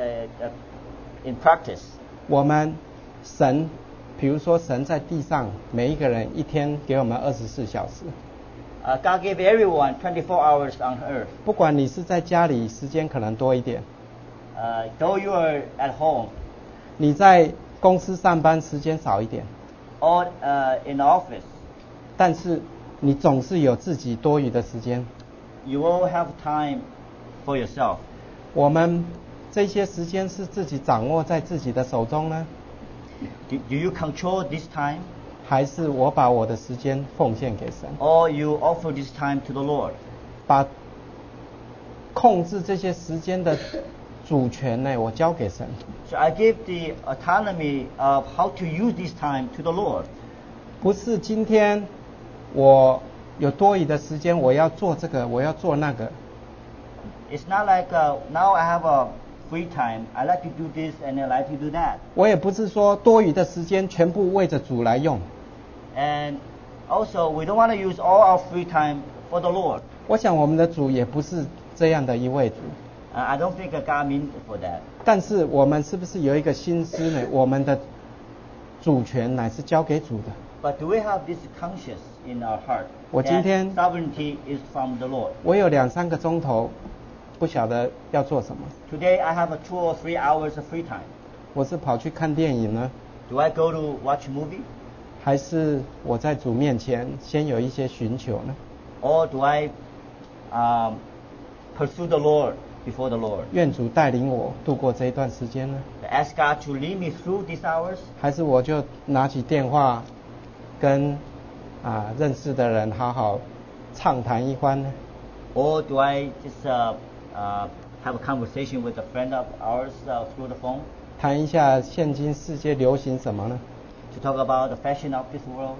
in practice, 我们神，比如说神在地上每一个人一天给我们24小时， God gave everyone 24 hours on earth. 不管你是在家里时间可能多一点， Though you are at home 你在公司上班时间少一点， or in the office, 但是你总是有自己多余的时间。 you will have time for yourself. 我们这些时间是自己掌握在自己的手中呢， Do you control this time, 还是我把我的时间奉献给神， or you offer this time to the Lord? 把控制这些时间的主权呢，我交给神。 So I give the autonomy of how to use this time to the Lord. 不是今天我有多余的时间，我要做这个，我要做那个。 It's not like now I have a free time. I like to do this and I like to do that. 我也不是说多余的时间全部为着主来用。 And also, we don't want to use all our free time for the Lord. 我想我们的主也不是这样的一位主。 I don't think God means for that. 但是我们是不是有一个心思呢？我们的主权乃是交给主的。 But do we have this conscience in our heart 我今天 that sovereignty is from the Lord? 我有2-3个钟头，不晓得要做什么。 Today I have 2 or 3 hours of free time. 我是跑去看电影呢， Do I go to watch a movie? 还是我在主面前先有一些寻求呢？ Or do I pursue the Lord before the Lord? 愿主带领我度过这一段时间呢？ Ask God to lead me through these hours? 还是我就拿起电话跟认识的人好好畅谈一番呢？ Or do I just have a conversation with a friend of ours through the phone 谈一下现今世界流行什么呢？ to talk about the fashion of this world?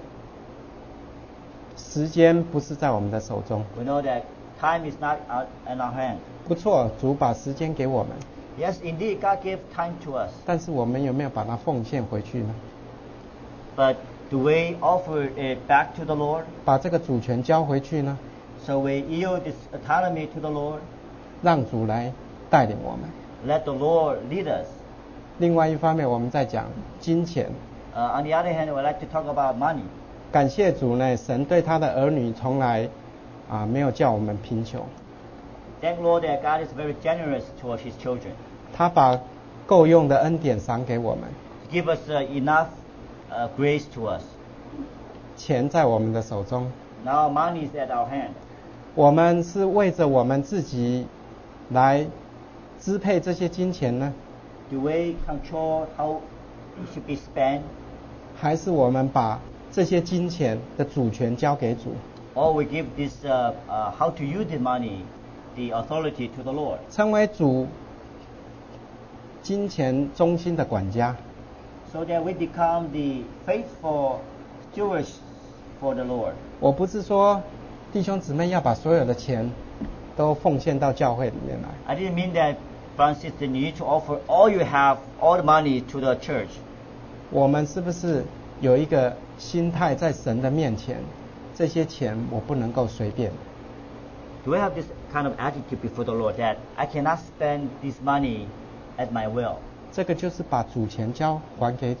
时间不是在我们的手中。 We know that time is not in our hand. 不错，主把时间给我们， Yes, indeed, God gave time to us. 但是我们有没有把它奉献回去呢？ But do we offer it back to the Lord? 把这个主权交回去呢？ So we yield this autonomy to the Lord. 让主来带领我们。 Let the Lord lead us. 另外一方面，我们在讲金钱。 On the other hand, we like to talk about money. 感谢主呢，神对他的儿女从来没有叫我们贫穷。 Thank Lord that God is very generous towards His children. 他把够用的恩典赏给我们。 To give us enough grace to us. 钱在我们的手中， Now money is at our hand. 我们是为着我们自己来支配这些金钱呢， Do we control how it should be spent? 还是我们把这些金钱的主权交给主， Or we give this how to use the money, the authority to the Lord? 成为主金钱中心的管家？ So that we become the faithful stewards for the Lord. 我不是说弟兄姊妹要把所有的钱都奉献到教会里面来， I didn't mean that, Francis, that you need to offer all you have, all the money to the church. 我们是不是有一个心态在神的面前，这些钱我不能够随便？ Do we have this kind of attitude before the Lord that I cannot spend this money at my will? 这个就是把主权交还给主。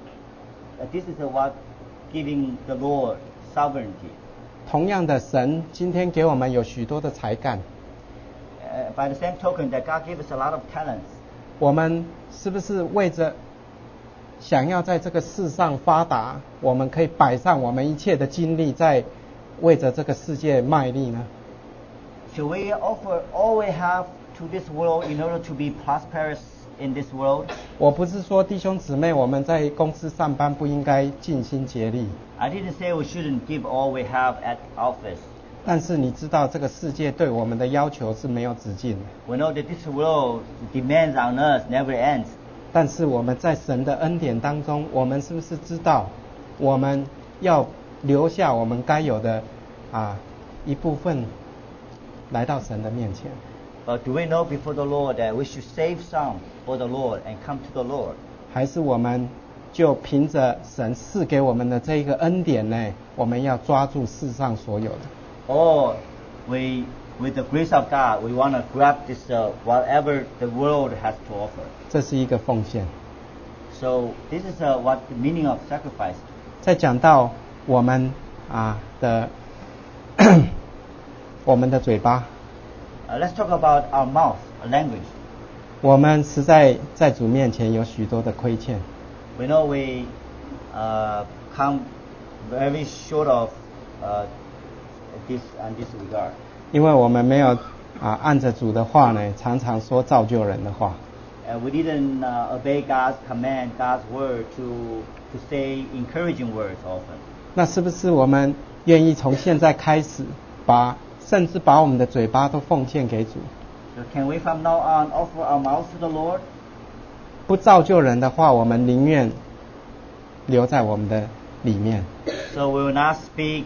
This is what giving the Lord sovereignty. 同样的，神今天给我们有许多的才干， By the same token, that God gave us a lot of talents. 我们是不是为着想要在这个世上发达，我们可以摆上我们一切的精力，在为着这个世界卖力呢？ Should we offer all we have to this world in order to be prosperous in this world? 我不是说弟兄姊妹我们在公司上班不应该尽心竭力， I didn't say we shouldn't give all we have at office. 但是你知道这个世界对我们的要求是没有止境的。 We know that this world demands on us never ends. 但是我们在神的恩典当中，我们是不是知道我们要留下我们该有的一部分来到神的面前？ But do we know before the Lord that we should save some for the Lord and come to the Lord? 还是我们就凭着神赐给我们的这一个恩典呢，我们要抓住世上所有的？ Or we, with the grace of God, we want to grab this whatever the world has to offer. 这是一个奉献。 So this is what the meaning of sacrifice. 再讲到我们我们的嘴巴， Let's talk about our mouth, our language. 我们实在在主面前有许多的亏欠。 We know we come very short of this regard. 因为我们没有按着主的话呢，常常说造就人的话。 We didn't obey God's command, God's word to say encouraging words often. 那是不是我们愿意从现在开始，甚至把我们的嘴巴都奉献给主？ So can we from now on offer our mouth to the Lord? 不造就人的话，我们宁愿留在我们的里面。 So we will not speak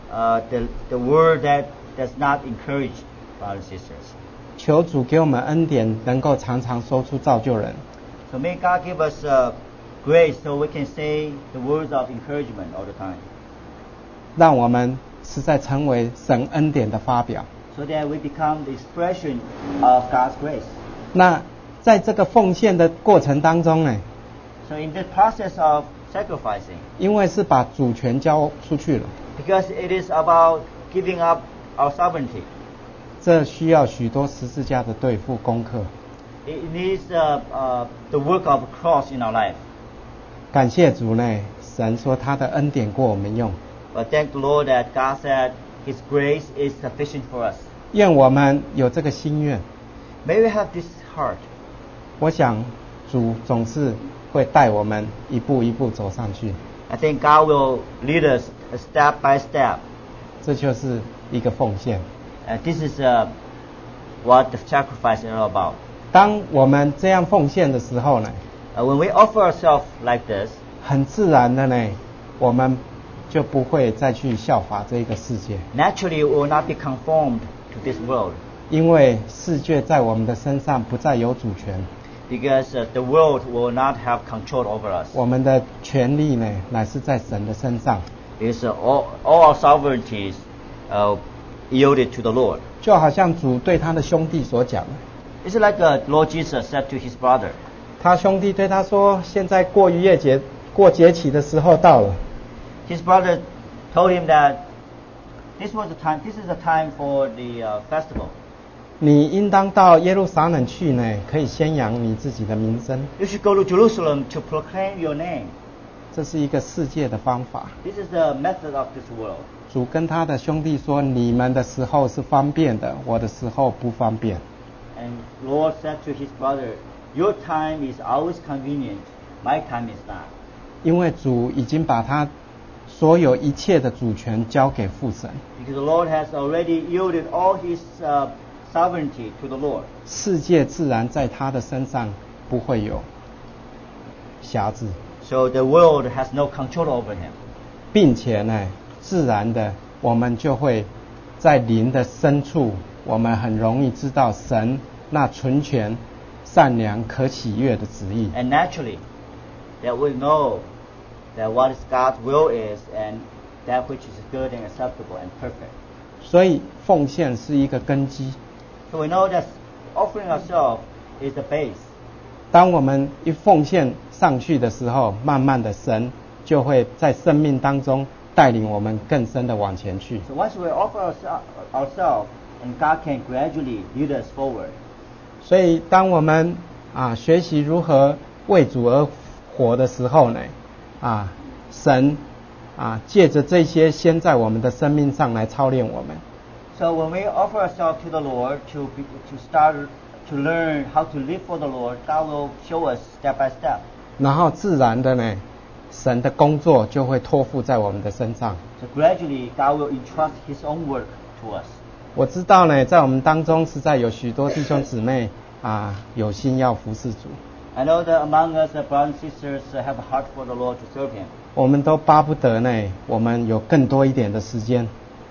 the word that does not encourage brothers and sisters. 求主给我们恩典，能够常常说出造就人。 So may God give us grace so we can say the words of encouragement all the time. 让我们实在成为神恩典的发表。 So that we become the expression of God's grace. 那在这个奉献的过程当中呢， So in the process of sacrificing, 因为是把主权交出去了， because it is about giving up our sovereignty, 这需要许多十字架的对付功课。 it needs the work of a cross in our life. 感谢主呢，神说他的恩典够我们用。 But thank the Lord that God said His grace is sufficient for us. 愿我们有这个心愿。 May we have this heart. 我想主总是会带我们一步一步走上去， I think God will lead us step by step. 这就是一个奉献。 This is what the sacrifice is all about. 当我们这样奉献的时候呢， When we offer ourselves like this, 很自然的呢，我们就不会再去效法这个世界， naturally we will not be conformed to this world, 因为世界在我们的身上不再有主权， because the world will not have control over us. 我们的权利呢，乃是在神的身上。 It's all our sovereignties yielded to the Lord. 就好像主对他的兄弟所讲的， It's like Lord Jesus said to his brother. 他兄弟对他说：“现在过逾越节、过节期的时候到了， His brother told him that this is the time for the festival. 你应当到耶路撒冷去呢，可以宣扬你自己的名声。 You should go to Jerusalem to proclaim your name. ” 这是一个世界的方法， This is the method of this world. 主跟他的兄弟说：“你们的时候是方便的，我的时候不方便。” And Lord said to his brother, "Your time is always convenient, my time is not." 因为主已经把他所有一切的主权交给父神。 Because the Lord has already yielded all his sovereignty to the Lord. 世界自然在他的身上不会有辖制。 So the world has no control over him. 并且呢，自然的我们就会在灵的深处，我们很容易知道神那纯全、善良、可喜悦的旨意。 And naturally, that we know that what God's will is and that which is good and acceptable and perfect. 所以奉献是一个根基。 So we know that offering ourselves is the base. 当我们一奉献上去的时候，慢慢的神就会在生命当中带领我们更深的往前去。 So once we offer ourselves, and God can gradually lead us forward. 所以当我们学习如何为主而活的时候呢，神借着这些先在我们的生命上来操练我们。 So when we offer ourselves to the Lord to start to learn how to live for the Lord, God will show us step by step. 然后自然的呢，神的工作就会托付在我们的身上。 So gradually, God will entrust His own work to us. 我知道呢，在我们当中实在有许多弟兄姊妹有心要服侍主。 I know that among us, brothers and sisters have a heart for the Lord to serve Him. 我们都巴不得呢，我们有更多一点的时间，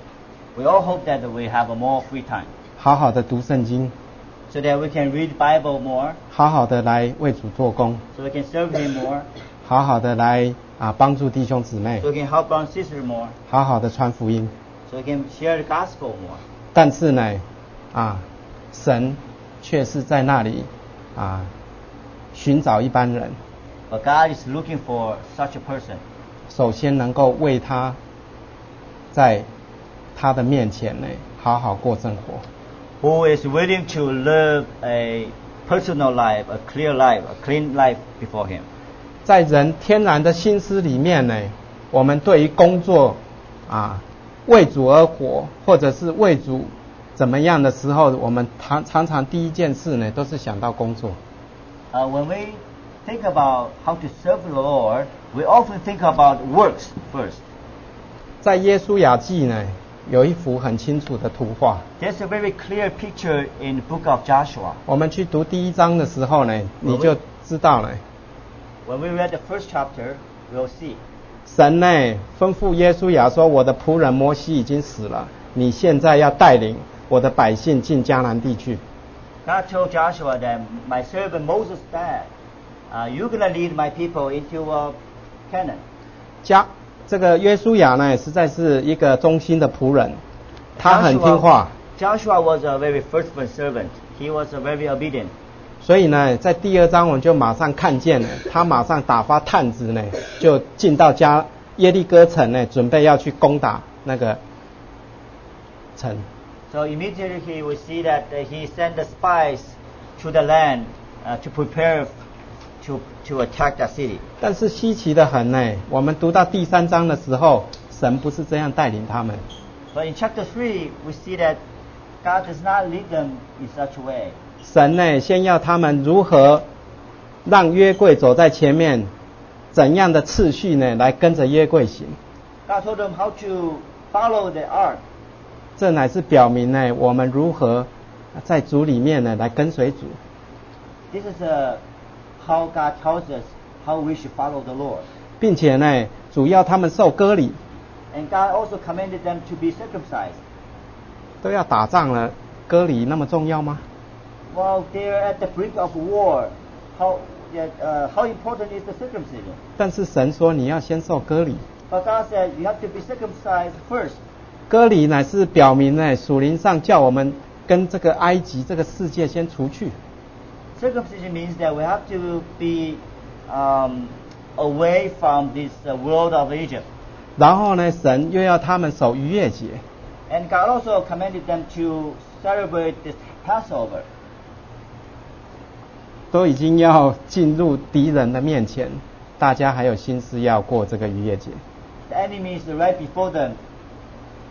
We all hope that we have a more free time, 好好的读圣经， so that we can read the Bible more, 好好的来为主做工， so we can serve Him more, 好好的来帮助弟兄姊妹， so we can help brothers and sisters more, 好好的传福音。 so we can share the gospel more. 但是呢，神却是在那里寻找一般人， But God is looking for such a person. 首先能够为他在他的面前呢，好好过生活。 Who is willing to live a personal life, a clear life, a clean life before Him. 在人天然的心思里面呢，我们对于工作为主而活，或者是为主怎么样的时候，我们常常第一件事呢，都是想到工作。 When we think about how to serve the Lord, we often think about works first. 在耶稣雅记呢，有一幅很清楚的图画。 There's a very clear picture in the book of Joshua. 我们去读第1章的时候呢，你就知道了。 When we read the first chapter, we'll see. 神呢吩咐耶稣雅说：“我的仆人摩西已经死了，你现在要带领我的百姓进迦南地去。” God told Joshua that my servant Moses died. You're going to lead my people into Canaan. 这个约书亚呢，实在是一个忠心的仆人，他很听话。 Joshua was a very faithful servant. He was very obedient. 所以呢，在第2章我们就马上看见了，他马上打发探子呢，就进到耶利哥城呢，准备要去攻打那个城。 So immediately we see that he sent the spies to the land to prepare to attack that city. 但是稀奇的很呢，我们读到第3章的时候，神不是这样带领他们。 But in chapter 3, we see that God does not lead them in such a way. 神呢，先要他们如何让约柜走在前面，怎样的次序呢，来跟着约柜行。 God told them how to follow the ark. 这乃是表明呢，我们如何在主里面呢，来跟随主。 This is how God tells us how we should follow the Lord. 并且呢，主要他们受割礼。 And God also commanded them to be circumcised. 都要打仗了，割礼那么重要吗？ While they're at the brink of war, how important is the circumcision? 但是神说你要先受割礼。 But God said you have to be circumcised first. 割礼乃是表明呢，属灵上叫我们跟这个埃及这个世界先除去。 Circumcision means that we have to be away from this world of Egypt. 然后呢，神又要他们守逾越节。 And God also commanded them to celebrate this Passover. 都已经要进入敌人的面前，大家还有心思要过这个逾越节。 The enemy is right before them,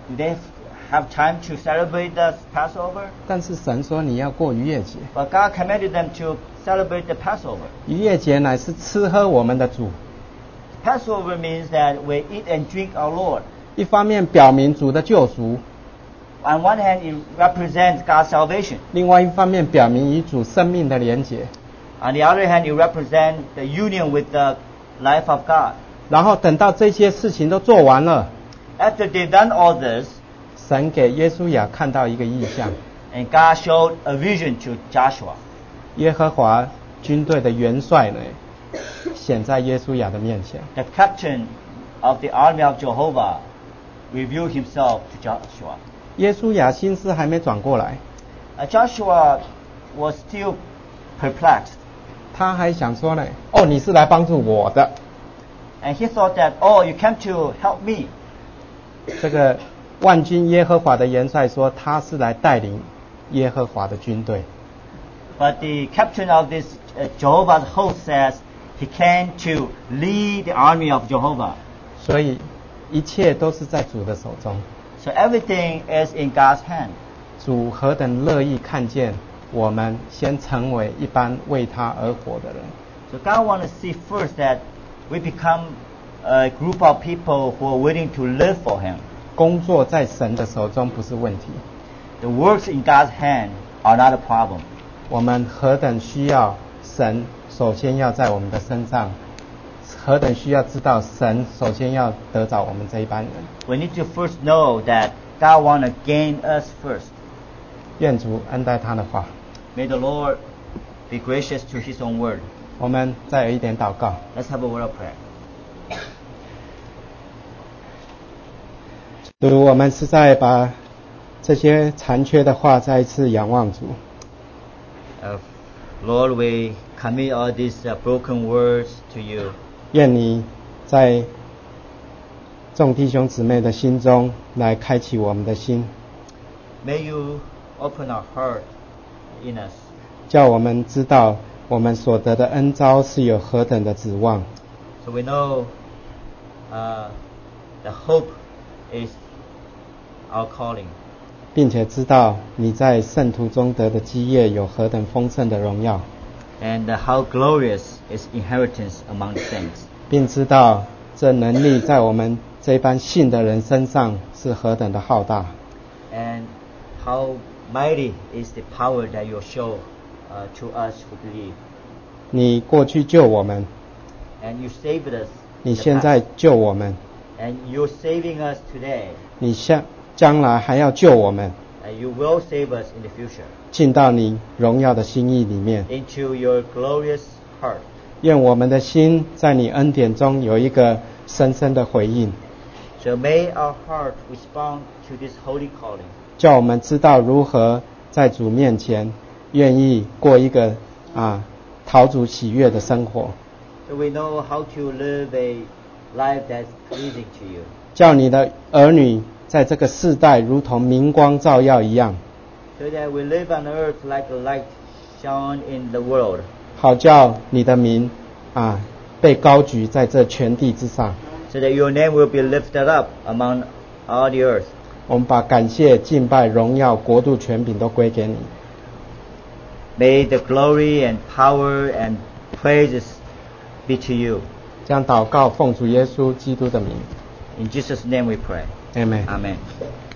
Do they have time to celebrate the Passover? 但是神说你要过逾越节， But God commanded them to celebrate the Passover. 逾越节乃是吃喝我们的主， Passover means that we eat and drink our Lord. 一方面表明主的救赎， On one hand, it represents God's salvation. 另外一方面表明与主生命的连结。 On the other hand, it represents the union with the life of God. 然后等到这些事情都做完了， After they've done all this, 神给耶稣亚看到一个异象， and God showed a vision to Joshua. 耶和华军队的元帅呢，显在耶稣亚的面前。 The captain of the army of Jehovah revealed himself to Joshua. 耶稣亚心思还没转过来， Joshua was still perplexed. 他还想说呢，哦，你是来帮助我的。 And he thought that, oh, you came to help me. 这个万军耶和华的元帅说，他是来带领耶和华的军队。 But the captain of this Jehovah's host says he came to lead the army of Jehovah. 所以一切都是在主的手中。 So everything is in God's hand. 主何等乐意看见我们先成为一般为他而活的人。 So God wants to see first that we become a group of people who are willing to live for Him. 工作在神的手中不是问题， The works in God's hand are not a problem. 我们何等需要神首先要在我们的身上，何等需要知道神首先要得着我们这一班人。 We need to first know that God wants to gain us first. 愿主恩待他的话。 May the Lord be gracious to His own word. 我们再有一点祷告。 Let's have a word of prayer. 主，我们实在把这些残缺的话再一次仰望主。 Lord, we commit all these broken words to you. 愿你在众弟兄姊妹的心中来开启我们的心， May you open our heart in us, 叫我们知道我们所得的恩召是有何等的指望。 so we know the hope is our calling, 并且知道你在圣徒中得的基业有何等丰盛的荣耀， and how glorious is inheritance among the saints, 并知道这能力在我们这般信的人身上是何等的浩大。 and how mighty is the power that you show to us who believe. 你过去救我们， And you saved us 你 in the 现在 past, 救我们， and you're saving us today, 你将来还要救我们， and you will save us in the future 进到你荣耀的心意里面。 into your glorious heart. 愿我们的心在你恩典中有一个深深的回应， So may our heart respond to this holy calling, 叫我们知道如何在主面前愿意过一个讨主喜悦的生活， so we know how to live a life that's pleasing to you. 叫你的儿女在这个世代如同明光照耀一样， So that we live on earth like a light shone in the world, 好叫你的名被高举在这全地之上。 so that your name will be lifted up among all the earth. 我们把感谢、敬拜、荣耀、国度、权柄都归给你。 May the glory and power and praises be to you. 这样祷告，奉主耶稣基督的名 In Jesus' name we pray. ，Amen。 Amen.